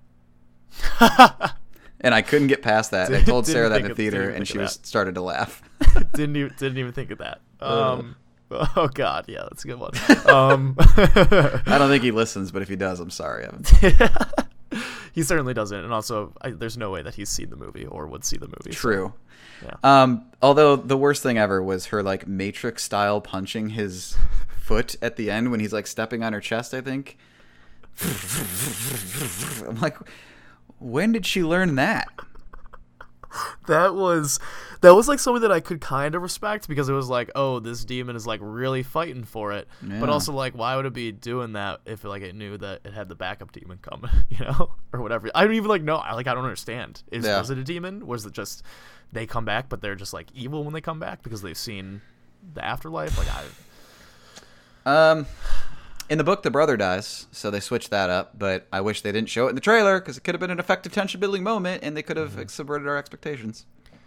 [SPEAKER 2] And I couldn't get past that. I told
[SPEAKER 1] Didn't
[SPEAKER 2] Sarah that
[SPEAKER 1] think
[SPEAKER 2] in the
[SPEAKER 1] of-
[SPEAKER 2] theater,
[SPEAKER 1] didn't
[SPEAKER 2] and
[SPEAKER 1] think
[SPEAKER 2] she
[SPEAKER 1] of
[SPEAKER 2] was
[SPEAKER 1] that.
[SPEAKER 2] started to laugh.
[SPEAKER 1] didn't even didn't even think of that. Um, oh god, yeah, that's a good one. Um,
[SPEAKER 2] I don't think he listens, but if he does, I'm sorry, Evan.
[SPEAKER 1] he certainly doesn't, and also I, there's no way that he's seen the movie or would see the movie. so,
[SPEAKER 2] True.
[SPEAKER 1] yeah.
[SPEAKER 2] Um, although the worst thing ever was her like Matrix style punching his foot at the end when he's like stepping on her chest, I think. I'm like, when did she learn that?
[SPEAKER 1] That was that was like something that I could kind of respect because it was like, oh, this demon is like really fighting for it, but
[SPEAKER 2] Yeah.
[SPEAKER 1] also like, why would it be doing that if like it knew that it had the backup demon coming, you know, or whatever? I don't even like know. I like I don't understand. Is
[SPEAKER 2] Yeah.
[SPEAKER 1] was it a demon? Was it just they come back, but they're just like evil when they come back because they've seen the afterlife? Like I.
[SPEAKER 2] Um, in the book, the brother dies, so they switched that up. But I wish they didn't show it in the trailer because it could have been an effective tension-building moment, and they could have subverted our expectations.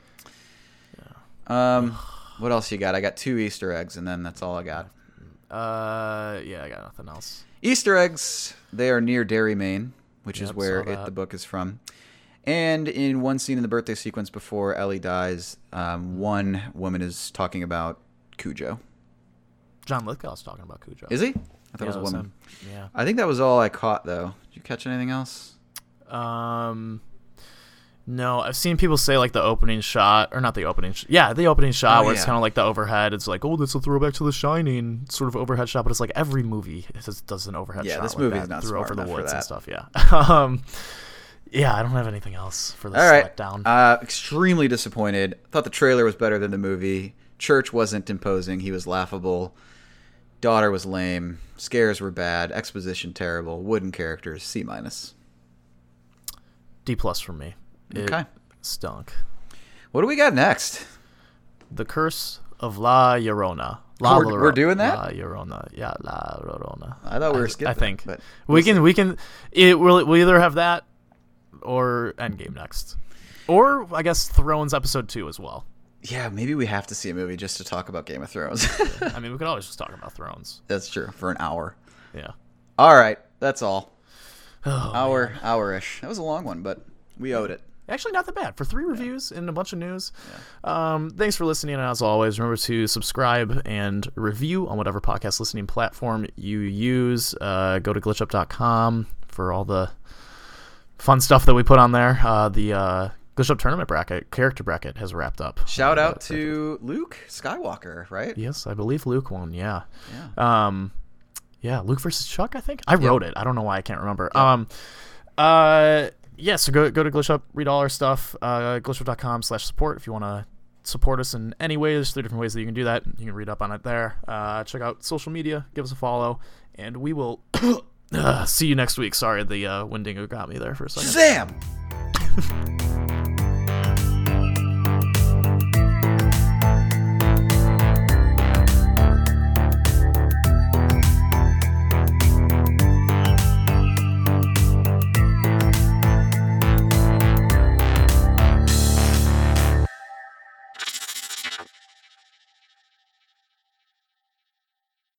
[SPEAKER 2] Um, what else you got? I got two Easter eggs, and then that's all I got.
[SPEAKER 1] Uh, yeah, I got nothing else.
[SPEAKER 2] Easter eggs. They are near Derry, Maine, which is
[SPEAKER 1] Yep,
[SPEAKER 2] where
[SPEAKER 1] saw
[SPEAKER 2] it,
[SPEAKER 1] that.
[SPEAKER 2] the book is from. And in one scene in the birthday sequence before Ellie dies, um, one woman is talking about Cujo.
[SPEAKER 1] John Lithgow's talking about Cujo.
[SPEAKER 2] Is he? I thought
[SPEAKER 1] Yeah,
[SPEAKER 2] it was a
[SPEAKER 1] him.
[SPEAKER 2] woman. I think that was all I caught, though. Did you catch anything else?
[SPEAKER 1] Yeah. Um. No, I've seen people say like the opening shot, or not the opening. Sh- yeah, the opening shot
[SPEAKER 2] Oh,
[SPEAKER 1] where it's
[SPEAKER 2] yeah.
[SPEAKER 1] kind of like the overhead. It's like, oh, that's a throwback to The Shining, sort of overhead shot. But it's like every movie does, does an overhead
[SPEAKER 2] Yeah,
[SPEAKER 1] shot.
[SPEAKER 2] this
[SPEAKER 1] like
[SPEAKER 2] movie's
[SPEAKER 1] that
[SPEAKER 2] not
[SPEAKER 1] through
[SPEAKER 2] smart
[SPEAKER 1] over the
[SPEAKER 2] enough for
[SPEAKER 1] woods and
[SPEAKER 2] that.
[SPEAKER 1] stuff. Yeah. um. Yeah, I don't have anything else for this
[SPEAKER 2] All right.
[SPEAKER 1] letdown.
[SPEAKER 2] Uh, extremely disappointed. Thought the trailer was better than the movie. Church wasn't imposing. He was laughable. Daughter was lame. Scares were bad. Exposition terrible. Wooden characters. C minus.
[SPEAKER 1] D plus for me. It
[SPEAKER 2] Okay.
[SPEAKER 1] stunk.
[SPEAKER 2] What do we got next?
[SPEAKER 1] The Curse of La Llorona. La
[SPEAKER 2] We're-
[SPEAKER 1] Llorona.
[SPEAKER 2] we're doing that?
[SPEAKER 1] La Llorona. Yeah, La Llorona.
[SPEAKER 2] I thought we were
[SPEAKER 1] I,
[SPEAKER 2] skipping
[SPEAKER 1] I think.
[SPEAKER 2] it, but
[SPEAKER 1] we can we can it will we'll either have that or Endgame next. Or I guess Thrones episode two as well.
[SPEAKER 2] yeah, maybe we have to see a movie just to talk about Game of Thrones.
[SPEAKER 1] I mean, we could always just talk about Thrones.
[SPEAKER 2] That's true. For an hour.
[SPEAKER 1] Yeah.
[SPEAKER 2] All right. That's all.
[SPEAKER 1] Oh,
[SPEAKER 2] Hour, hour-ish. That was a long one, but we owed it.
[SPEAKER 1] Actually, not that bad for three reviews and a bunch of news. Yeah. Um, thanks for listening, and as always, remember to subscribe and review on whatever podcast listening platform you use. Uh, go to glitch up dot com for all the fun stuff that we put on there. Uh, the uh, Glitch Up tournament bracket, character bracket, has wrapped up.
[SPEAKER 2] Shout
[SPEAKER 1] uh,
[SPEAKER 2] out to Luke Skywalker, right?
[SPEAKER 1] Yes, I believe Luke won. Yeah.
[SPEAKER 2] Yeah.
[SPEAKER 1] Um, yeah, Luke versus Chuck, I think. I
[SPEAKER 2] Yeah.
[SPEAKER 1] wrote it. I don't know why I can't remember.
[SPEAKER 2] Yeah.
[SPEAKER 1] Um, uh, yeah, so go go to Glitch Up, read all our stuff. Uh, glitch up dot com slash support if you want to support us in any way. There's three different ways that you can do that. You can read up on it there. Uh, check out social media. Give us a follow. And we will uh, see you next week. Sorry, the uh, Wendigo got me there for a second.
[SPEAKER 2] Shazam!